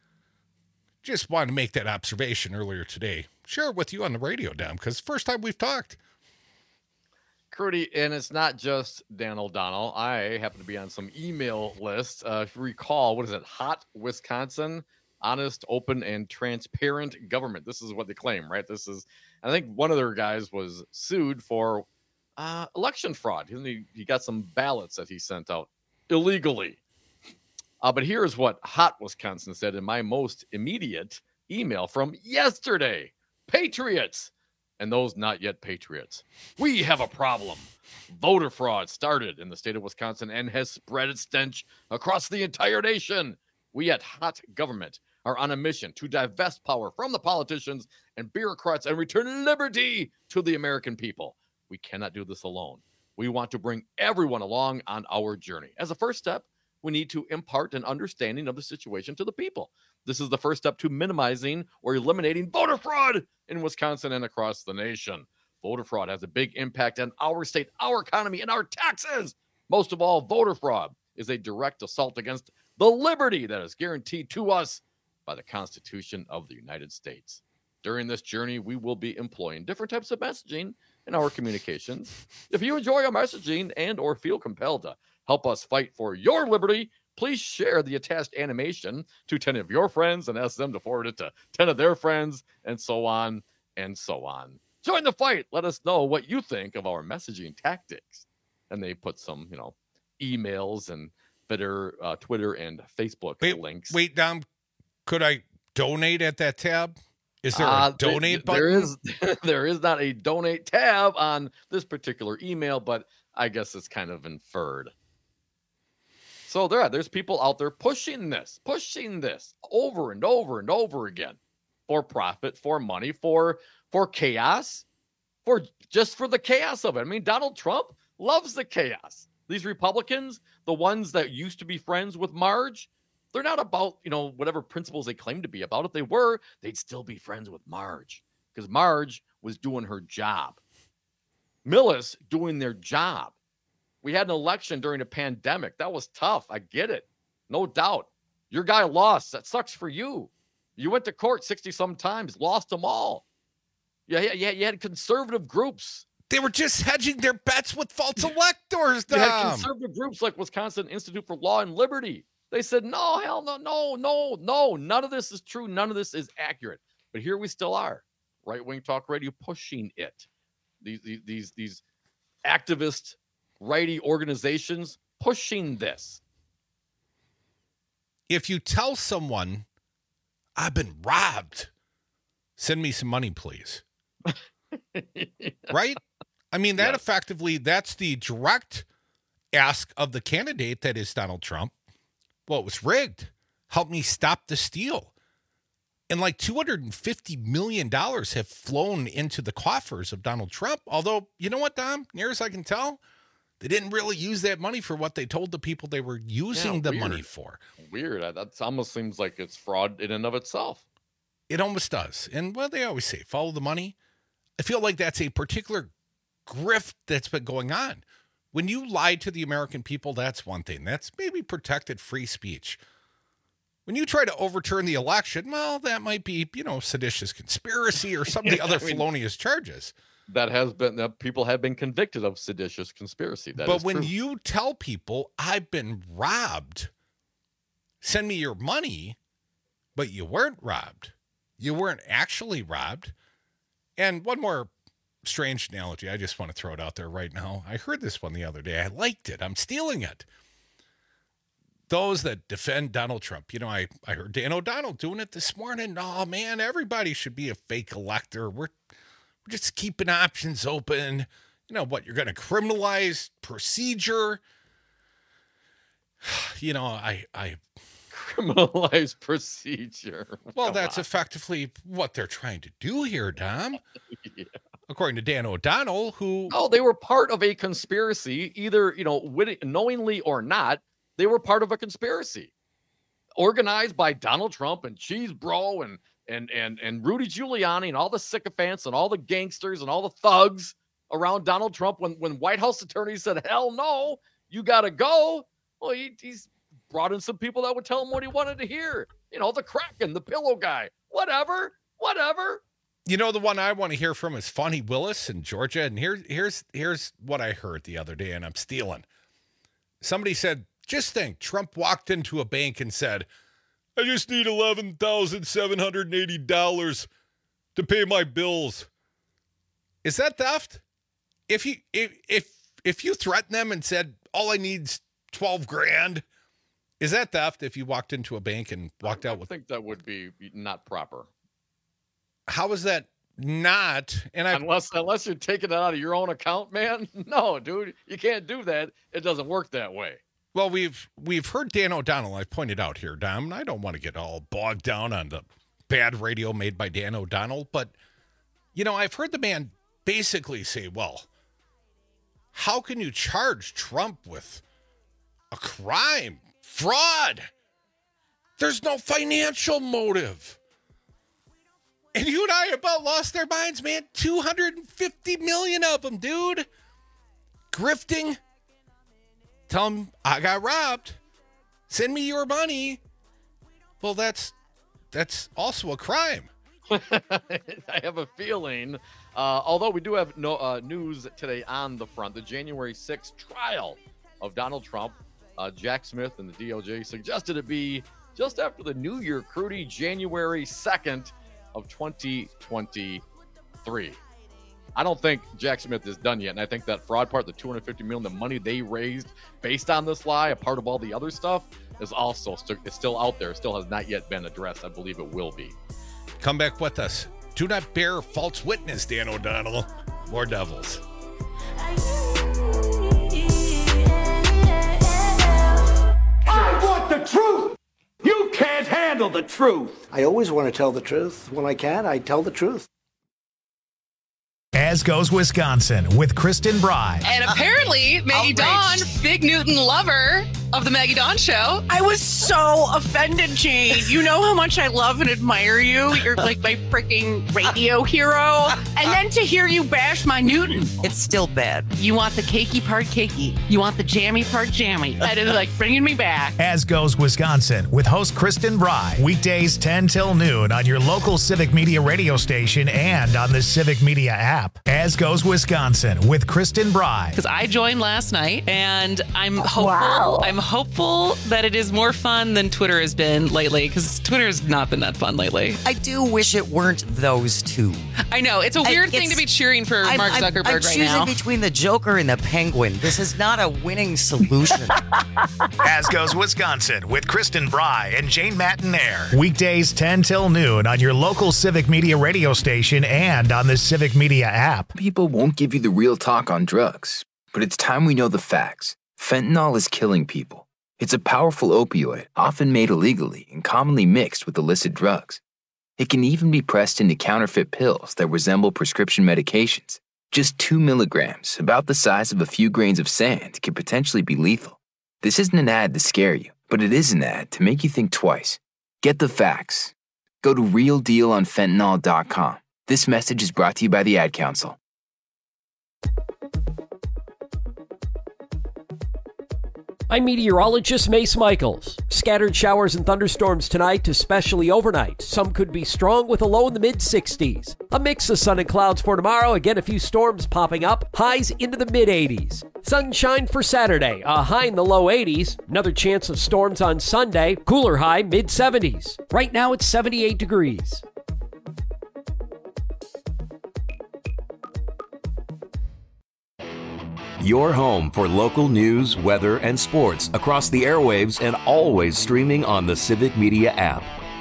Just wanted to make that observation earlier today. Share it with you on the radio, Dan, because first time we've talked. Crudy, and it's not just Dan O'Donnell. I happen to be on some email lists. Uh, if you recall, what is it? Hot Wisconsin, honest, open, and transparent government. This is what they claim, right? This is, I think one of their guys was sued for uh, election fraud. He, he got some ballots that he sent out illegally. Uh, but here's what Hot Wisconsin said in my most immediate email from yesterday. Patriots and those not yet patriots. We have a problem. Voter fraud started in the state of Wisconsin and has spread its stench across the entire nation. We at Hot Government are on a mission to divest power from the politicians and bureaucrats and return liberty to the American people. We cannot do this alone. We want to bring everyone along on our journey. As a first step, we need to impart an understanding of the situation to the people. This is the first step to minimizing or eliminating voter fraud in Wisconsin and across the nation. Voter fraud has a big impact on our state, our economy, and our taxes. Most of all, voter fraud is a direct assault against the liberty that is guaranteed to us by the Constitution of the United States. During this journey, we will be employing different types of messaging in our communications. If you enjoy our messaging and or feel compelled to help us fight for your liberty, please share the attached animation to ten of your friends and ask them to forward it to ten of their friends, and so on and so on. Join the fight. Let us know what you think of our messaging tactics. And they put some, you know, emails and Twitter, uh, Twitter and Facebook wait, links. Wait, Dom, could I donate at that tab? Is there uh, a donate there, button? There is, there is not a donate tab on this particular email, but I guess it's kind of inferred. So there, there's people out there pushing this, pushing this over and over and over again for profit, for money, for for chaos, for just for the chaos of it. I mean, Donald Trump loves the chaos. These Republicans, the ones that used to be friends with Marge, they're not about, you know, whatever principles they claim to be about. If they were, they'd still be friends with Marge because Marge was doing her job. Millis doing their job. We had an election during a pandemic. That was tough. I get it. No doubt. Your guy lost. That sucks for you. You went to court sixty-some times, lost them all. Yeah, yeah, yeah. You had conservative groups. They were just hedging their bets with false electors, You Dom. had conservative groups like Wisconsin Institute for Law and Liberty. They said, no, hell no, no, no, no. None of this is true. None of this is accurate. But here we still are. Right-wing talk radio pushing it. These, these, these, these activist righty organizations pushing this. If you tell someone, I've been robbed, send me some money, please. Right? I mean, that yes. effectively, that's the direct ask of the candidate that is Donald Trump. Well, it was rigged. Help me stop the steal. And like two hundred fifty million dollars have flown into the coffers of Donald Trump. Although, you know what, Dom? Near as I can tell, they didn't really use that money for what they told the people they were using yeah, the money for. Weird. That almost seems like it's fraud in and of itself. It almost does. And what they always say, follow the money. I feel like that's a particular grift that's been going on. When you lie to the American people, that's one thing. That's maybe protected free speech. When you try to overturn the election, well, that might be, you know, seditious conspiracy or some of the other I mean, felonious charges. that has been that people have been convicted of seditious conspiracy. That but is when true. you tell people I've been robbed, send me your money, but you weren't robbed. You weren't actually robbed. And one more strange analogy. I just want to throw it out there right now. I heard this one the other day. I liked it. I'm stealing it. Those that defend Donald Trump. You know, I, I heard Dan O'Donnell doing it this morning. Oh, man, everybody should be a fake elector. We're, we're just keeping options open. You know what? You're going to criminalize procedure. You know, I... I criminalize procedure. Well, Come that's on. effectively what they're trying to do here, Dom. Yeah. According to Dan O'Donnell, who... No, they were part of a conspiracy, either, you know, wit- knowingly or not. They were part of a conspiracy organized by Donald Trump and Cheese Bro and and and and Rudy Giuliani and all the sycophants and all the gangsters and all the thugs around Donald Trump. When when White House attorneys said, "Hell no, you got to go," well, he, he's brought in some people that would tell him what he wanted to hear. You know, the Kraken, the pillow guy, whatever, whatever. You know, the one I want to hear from is Fonnie Willis in Georgia. And here, here's here's what I heard the other day, and I'm stealing. Somebody said, just think, Trump walked into a bank and said, I just need eleven thousand seven hundred eighty dollars to pay my bills. Is that theft? If you if if if you threatened them and said, all I need's twelve grand, is that theft if you walked into a bank and walked out with... I think that would be not proper. How is that not? And I unless unless you're taking it out of your own account, man. No, dude, you can't do that. It doesn't work that way. Well, we've we've heard Dan O'Donnell, I pointed out here, Dom, and I don't want to get all bogged down on the bad radio made by Dan O'Donnell, but, you know, I've heard the man basically say, well, how can you charge Trump with a crime, fraud? There's no financial motive. And you and I about lost their minds, man. two hundred fifty million of them, dude. Grifting. Tell them I got robbed. Send me your money. Well, that's that's also a crime. I have a feeling, uh, although we do have no uh, news today on the front, the January sixth trial of Donald Trump, uh, Jack Smith and the D O J suggested it be just after the New Year, Crudy, January second of twenty twenty-three. I don't think Jack Smith is done yet, and I think that fraud part, the two hundred fifty million dollars, the money they raised based on this lie, a part of all the other stuff, is also st- is still out there. Still has not yet been addressed. I believe it will be. Come back with us. Do not bear false witness, Dan O'Donnell. More Devils. I want the truth. You can't handle the truth. I always want to tell the truth. When I can, I tell the truth. As Goes Wisconsin with Kristen Bry. And apparently, Maggie Dawn, big Newton lover of the Maggie Dawn Show. I was so offended, Jane. You know how much I love and admire you. You're like my freaking radio hero. And then to hear you bash my Newton. It's still bad. You want the cakey part cakey. You want the jammy part jammy. That is like bringing me back. As Goes Wisconsin with host Kristen Bry. Weekdays ten till noon on your local Civic Media radio station and on the Civic Media app. As Goes Wisconsin with Kristen Bry. Because I joined last night, and I'm hopeful. Wow. I'm hopeful that it is more fun than Twitter has been lately. Because Twitter has not been that fun lately. I do wish it weren't those two. I know it's a weird I, thing to be cheering for I'm, Mark I'm, Zuckerberg I'm right choosing now. between the Joker and the Penguin. This is not a winning solution. As Goes Wisconsin with Kristen Bry and Jane Matinaire. Weekdays ten till noon on your local Civic Media radio station and on the Civic Media app. People won't give you the real talk on drugs, but it's time we know the facts. Fentanyl is killing people. It's a powerful opioid, often made illegally and commonly mixed with illicit drugs. It can even be pressed into counterfeit pills that resemble prescription medications. Just two milligrams, about the size of a few grains of sand, can potentially be lethal. This isn't an ad to scare you, but it is an ad to make you think twice. Get the facts. Go to real deal on fentanyl dot com. This message is brought to you by the Ad Council. I'm meteorologist Mace Michaels. Scattered showers and thunderstorms tonight, especially overnight. Some could be strong with a low in the mid sixties. A mix of sun and clouds for tomorrow. Again, a few storms popping up. Highs into the mid eighties. Sunshine for Saturday. A high in the low eighties. Another chance of storms on Sunday. Cooler high mid seventies. Right now it's seventy-eight degrees. Your home for local news, weather, and sports across the airwaves and always streaming on the Civic Media app.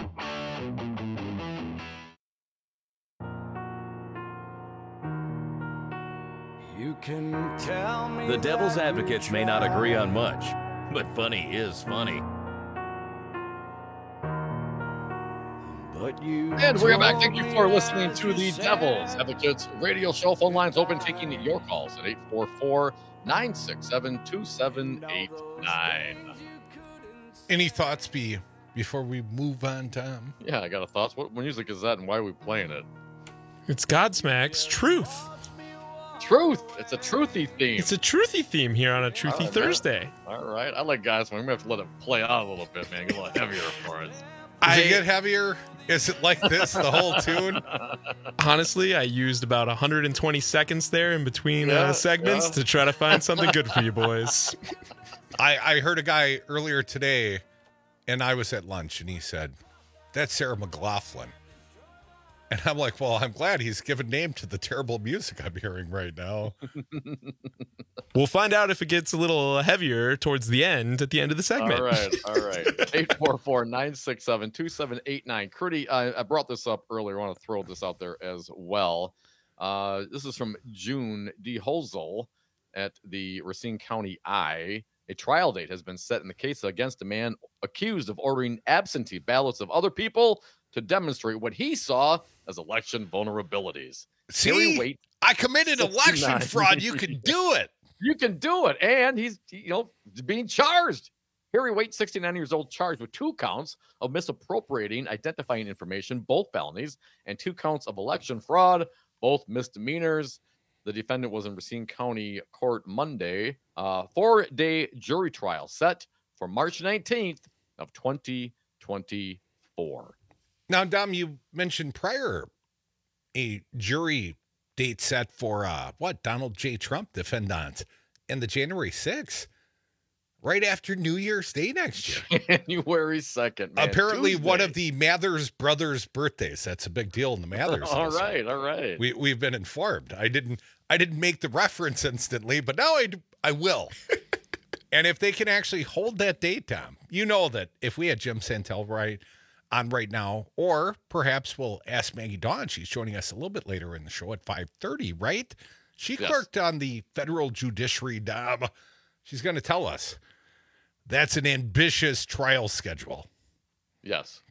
You can tell me the devil's advocates may not agree on much, but funny is funny. But you and we're back. Thank you for listening to the Devil's Advocates radio show. Phone lines open, taking your calls at eight four four, nine six seven, two seven eight nine. Any thoughts be before we move on, Tom? Yeah, I got a thoughts. What music is that and why are we playing it? It's Godsmack's Truth. Truth. It's a truthy theme. It's a truthy theme here on a Truthy All right, Thursday. Man. All right. I like Godsmack. We're going to have to let it play out a little bit, man. Get a little heavier for us. I it, get heavier. Is it like this, the whole tune? Honestly, I used about one hundred twenty seconds there in between yeah, uh, segments yeah. to try to find something good for you boys. I, I heard a guy earlier today, and I was at lunch, and he said, that's Sarah McLachlan. And I'm like, well, I'm glad he's given name to the terrible music I'm hearing right now. We'll find out if it gets a little heavier towards the end, at the end of the segment. All right, all right. eight four four, nine six seven, two seven eight nine. Curdy, I, I brought this up earlier. I want to throw this out there as well. Uh, this is from June D. Hozel at the Racine County Eye. A trial date has been set in the case against a man accused of ordering absentee ballots of other people to demonstrate what he saw as election vulnerabilities. See, Wait, I committed election fraud. You can do it. You can do it. And he's, you know, being charged. Harry Waite, sixty-nine years old, charged with two counts of misappropriating identifying information, both felonies, and two counts of election fraud, both misdemeanors. The defendant was in Racine County Court Monday. Uh, four-day jury trial set for March nineteenth of twenty twenty-four. Now, Dom, you mentioned prior a jury date set for uh, what? Donald J. Trump defendant and the January sixth, right after New Year's Day next year. January second, man. Apparently Tuesday. One of the Mathers brothers' birthdays. That's a big deal in the Mathers. all right, all right. We, we've been informed. I didn't I didn't make the reference instantly, but now I, I will. And if they can actually hold that date, Tom, you know that if we had Jim Santel right on right now, or perhaps we'll ask Maggie Dawn. She's joining us a little bit later in the show at five thirty, right? She yes. clerked on the federal judiciary, Dom. She's going to tell us. That's an ambitious trial schedule. Yes,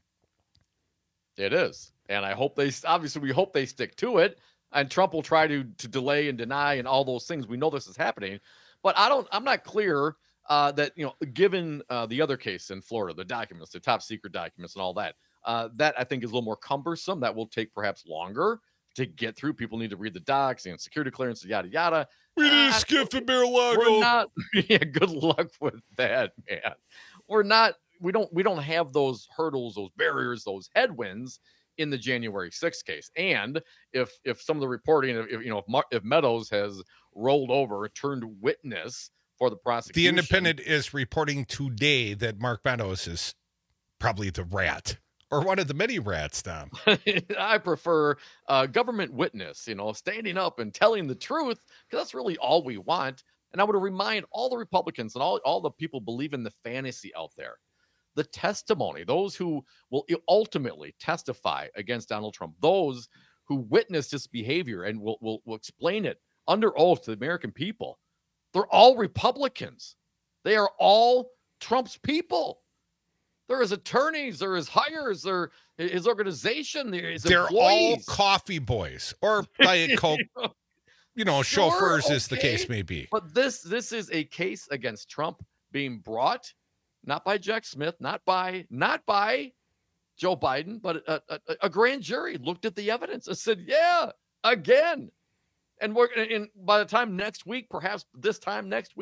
it is. And I hope they, obviously, we hope they stick to it. And Trump will try to, to delay and deny and all those things. We know this is happening. But I don't, I'm not clear uh, that, you know, given uh, the other case in Florida, the documents, the top secret documents and all that, uh, that I think is a little more cumbersome. That will take perhaps longer to get through. People need to read the docs and security clearance, yada, yada. We need uh, to skip the Mar-a-Lago. We're not, yeah, good luck with that, man. We're not, we don't, we don't have those hurdles, those barriers, those headwinds in the January sixth case. And if, if some of the reporting, if, you know, if, Mar- if Meadows has rolled over, turned witness for the prosecution. The Independent is reporting today that Mark Meadows is probably the rat. Or one of the many rats, Tom. I prefer uh, government witness, you know, standing up and telling the truth, because that's really all we want. And I would remind all the Republicans and all, all the people believe in the fantasy out there, the testimony, those who will ultimately testify against Donald Trump, those who witnessed his behavior and will, will, will explain it under oath to the American people. They're all Republicans. They are all Trump's people. There is attorneys, there is hires, there is organization, there is They're employees. all coffee boys or Diet Coke, you know, Sure, chauffeurs okay. as the case may be. But this this is a case against Trump being brought not by Jack Smith, not by not by Joe Biden, but a, a, a grand jury looked at the evidence and said, yeah, again. And we're and by the time next week, perhaps this time next week,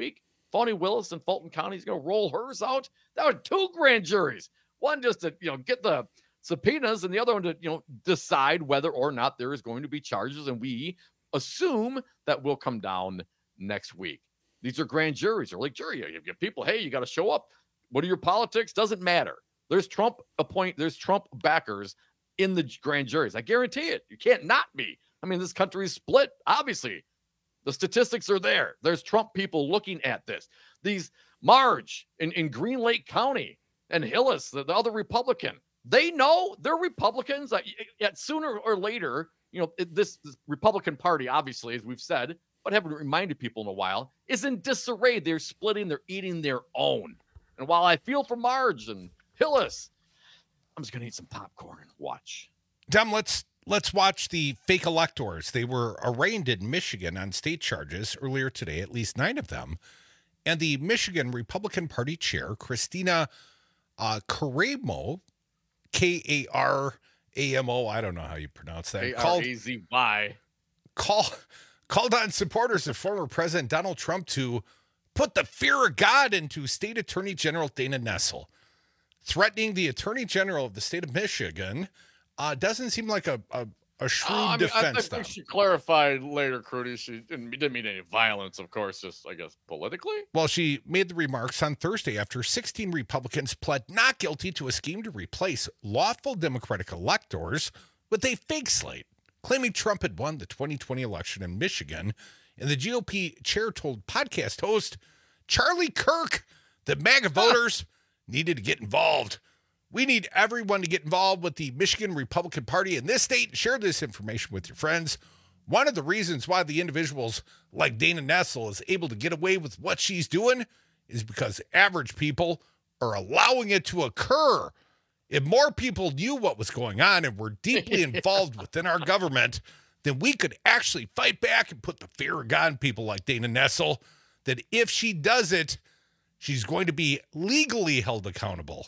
Fani Willis in Fulton County is going to roll hers out. That were two grand juries. One just to, you know, get the subpoenas, and the other one to, you know, decide whether or not there is going to be charges. And we assume that will come down next week. These are grand juries. They're like jury. You get people, hey, you got to show up. What are your politics? Doesn't matter. There's Trump appoint. There's Trump backers in the grand juries. I guarantee it. You can't not be. I mean, this country is split. Obviously, the statistics are there. There's Trump people looking at this. These Marge in, in Green Lake County and Hillis, the, the other Republican, they know they're Republicans. Uh, yet sooner or later, you know, this, this Republican Party, obviously, as we've said, but haven't reminded people in a while, is in disarray. They're splitting. They're eating their own. And while I feel for Marge and Hillis, I'm just going to eat some popcorn and watch. Dom, let's let's watch the fake electors. They were arraigned in Michigan on state charges earlier today, at least nine of them. And the Michigan Republican Party chair, Christina uh, Karamo, K A R A M O, I don't know how you pronounce that. A R A Z Y. Call, called on supporters of former President Donald Trump to put the fear of God into State Attorney General Dana Nessel. Threatening the Attorney General of the state of Michigan uh, doesn't seem like a, a, a shrewd Oh, I mean, defense. I think she clarified later, Crudy. She didn't, didn't mean any violence, of course, just, I guess, politically. Well, she made the remarks on Thursday after sixteen Republicans pled not guilty to a scheme to replace lawful Democratic electors with a fake slate, claiming Trump had won the twenty twenty election in Michigan. And the G O P chair told podcast host Charlie Kirk that MAGA voters needed to get involved. We need everyone to get involved with the Michigan Republican Party in this state. Share this information with your friends. One of the reasons why the individuals like Dana Nessel is able to get away with what she's doing is because average people are allowing it to occur. If more people knew what was going on and were deeply involved within our government, then we could actually fight back and put the fear of God in people like Dana Nessel, that if she does it, she's going to be legally held accountable.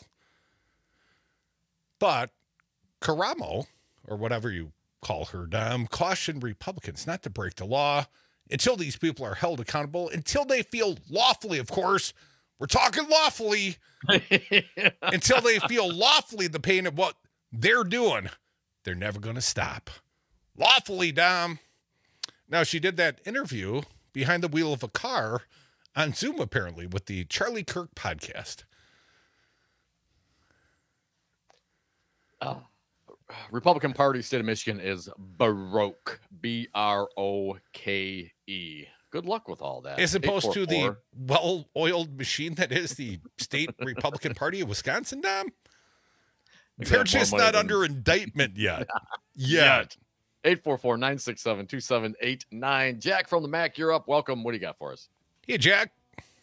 But Karamo, or whatever you call her, Dom, cautioned Republicans not to break the law until these people are held accountable, until they feel lawfully, of course, we're talking lawfully, until they feel lawfully the pain of what they're doing, they're never going to stop. Lawfully, Dom. Now, she did that interview behind the wheel of a car on Zoom, apparently, with the Charlie Kirk podcast. Uh, Republican Party, state of Michigan, is Baroque. B R O K E. Good luck with all that. As opposed to the well-oiled machine that is the state Republican Party of Wisconsin, Dom. They're just not under indictment yet. Yet. eight four four, nine six seven, two seven eight nine. Jack from the Mac, you're up. Welcome. What do you got for us? Hey, Jack.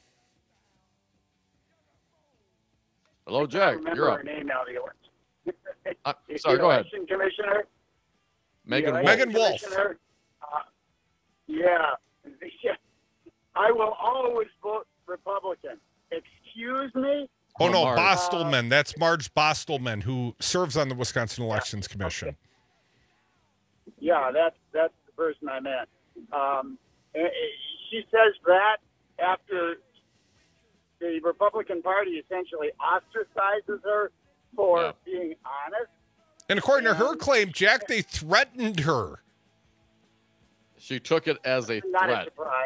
Hello, Jack. You're up. Her name now, the Uh, sorry, go ahead. Election Commissioner. Megan The Wolf. election Megan Wolf. Commissioner, Uh, yeah. I will always vote Republican. Excuse me? Oh, no, Uh, Bostelman. That's Marge Bostelman, who serves on the Wisconsin Elections Commission. Yeah, that's that's the person I meant. Um, eh, eh, she says that after the Republican Party essentially ostracizes her for Yeah. being honest. And according to her claim, Jack, they threatened her. She took it as a Not a threat. surprise.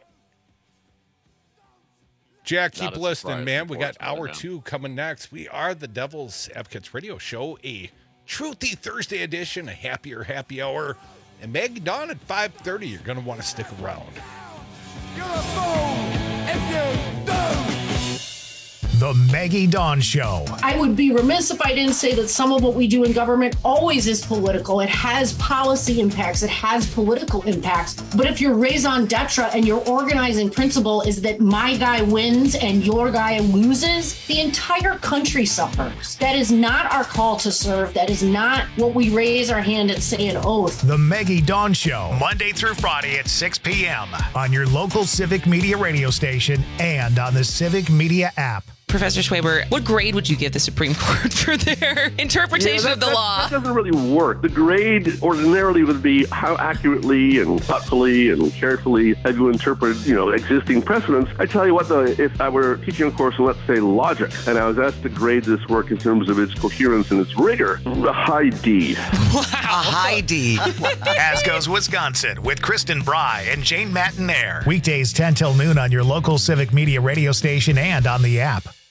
Jack, Not keep a listening, surprise, man. We got unfortunately, hour man. two coming next. We are the Devil's Advocates Radio Show, a Truthy Thursday edition, a happier happy hour. And Maggie Dawn at five thirty. You're going to want to stick around. You're a fool if you do. The Maggie Dawn Show. I would be remiss if I didn't say that some of what we do in government always is political. It has policy impacts. It has political impacts. But if your raison d'etre and your organizing principle is that my guy wins and your guy loses, the entire country suffers. That is not our call to serve. That is not what we raise our hand and say an oath. The Maggie Dawn Show, Monday through Friday at six p.m. on your local Civic Media radio station and on the Civic Media app. Professor Schwaber, what grade would you give the Supreme Court for their interpretation Yeah, that- of the that- law? That doesn't really work. The grade ordinarily would be how accurately and thoughtfully and carefully have you interpreted, you know, existing precedents. I tell you what, though, if I were teaching a course in, let's say, logic, and I was asked to grade this work in terms of its coherence and its rigor, a high D. A high D. As goes Wisconsin with Kristen Bry and Jane Mattinaire. Weekdays ten till noon on your local Civic Media radio station and on the app.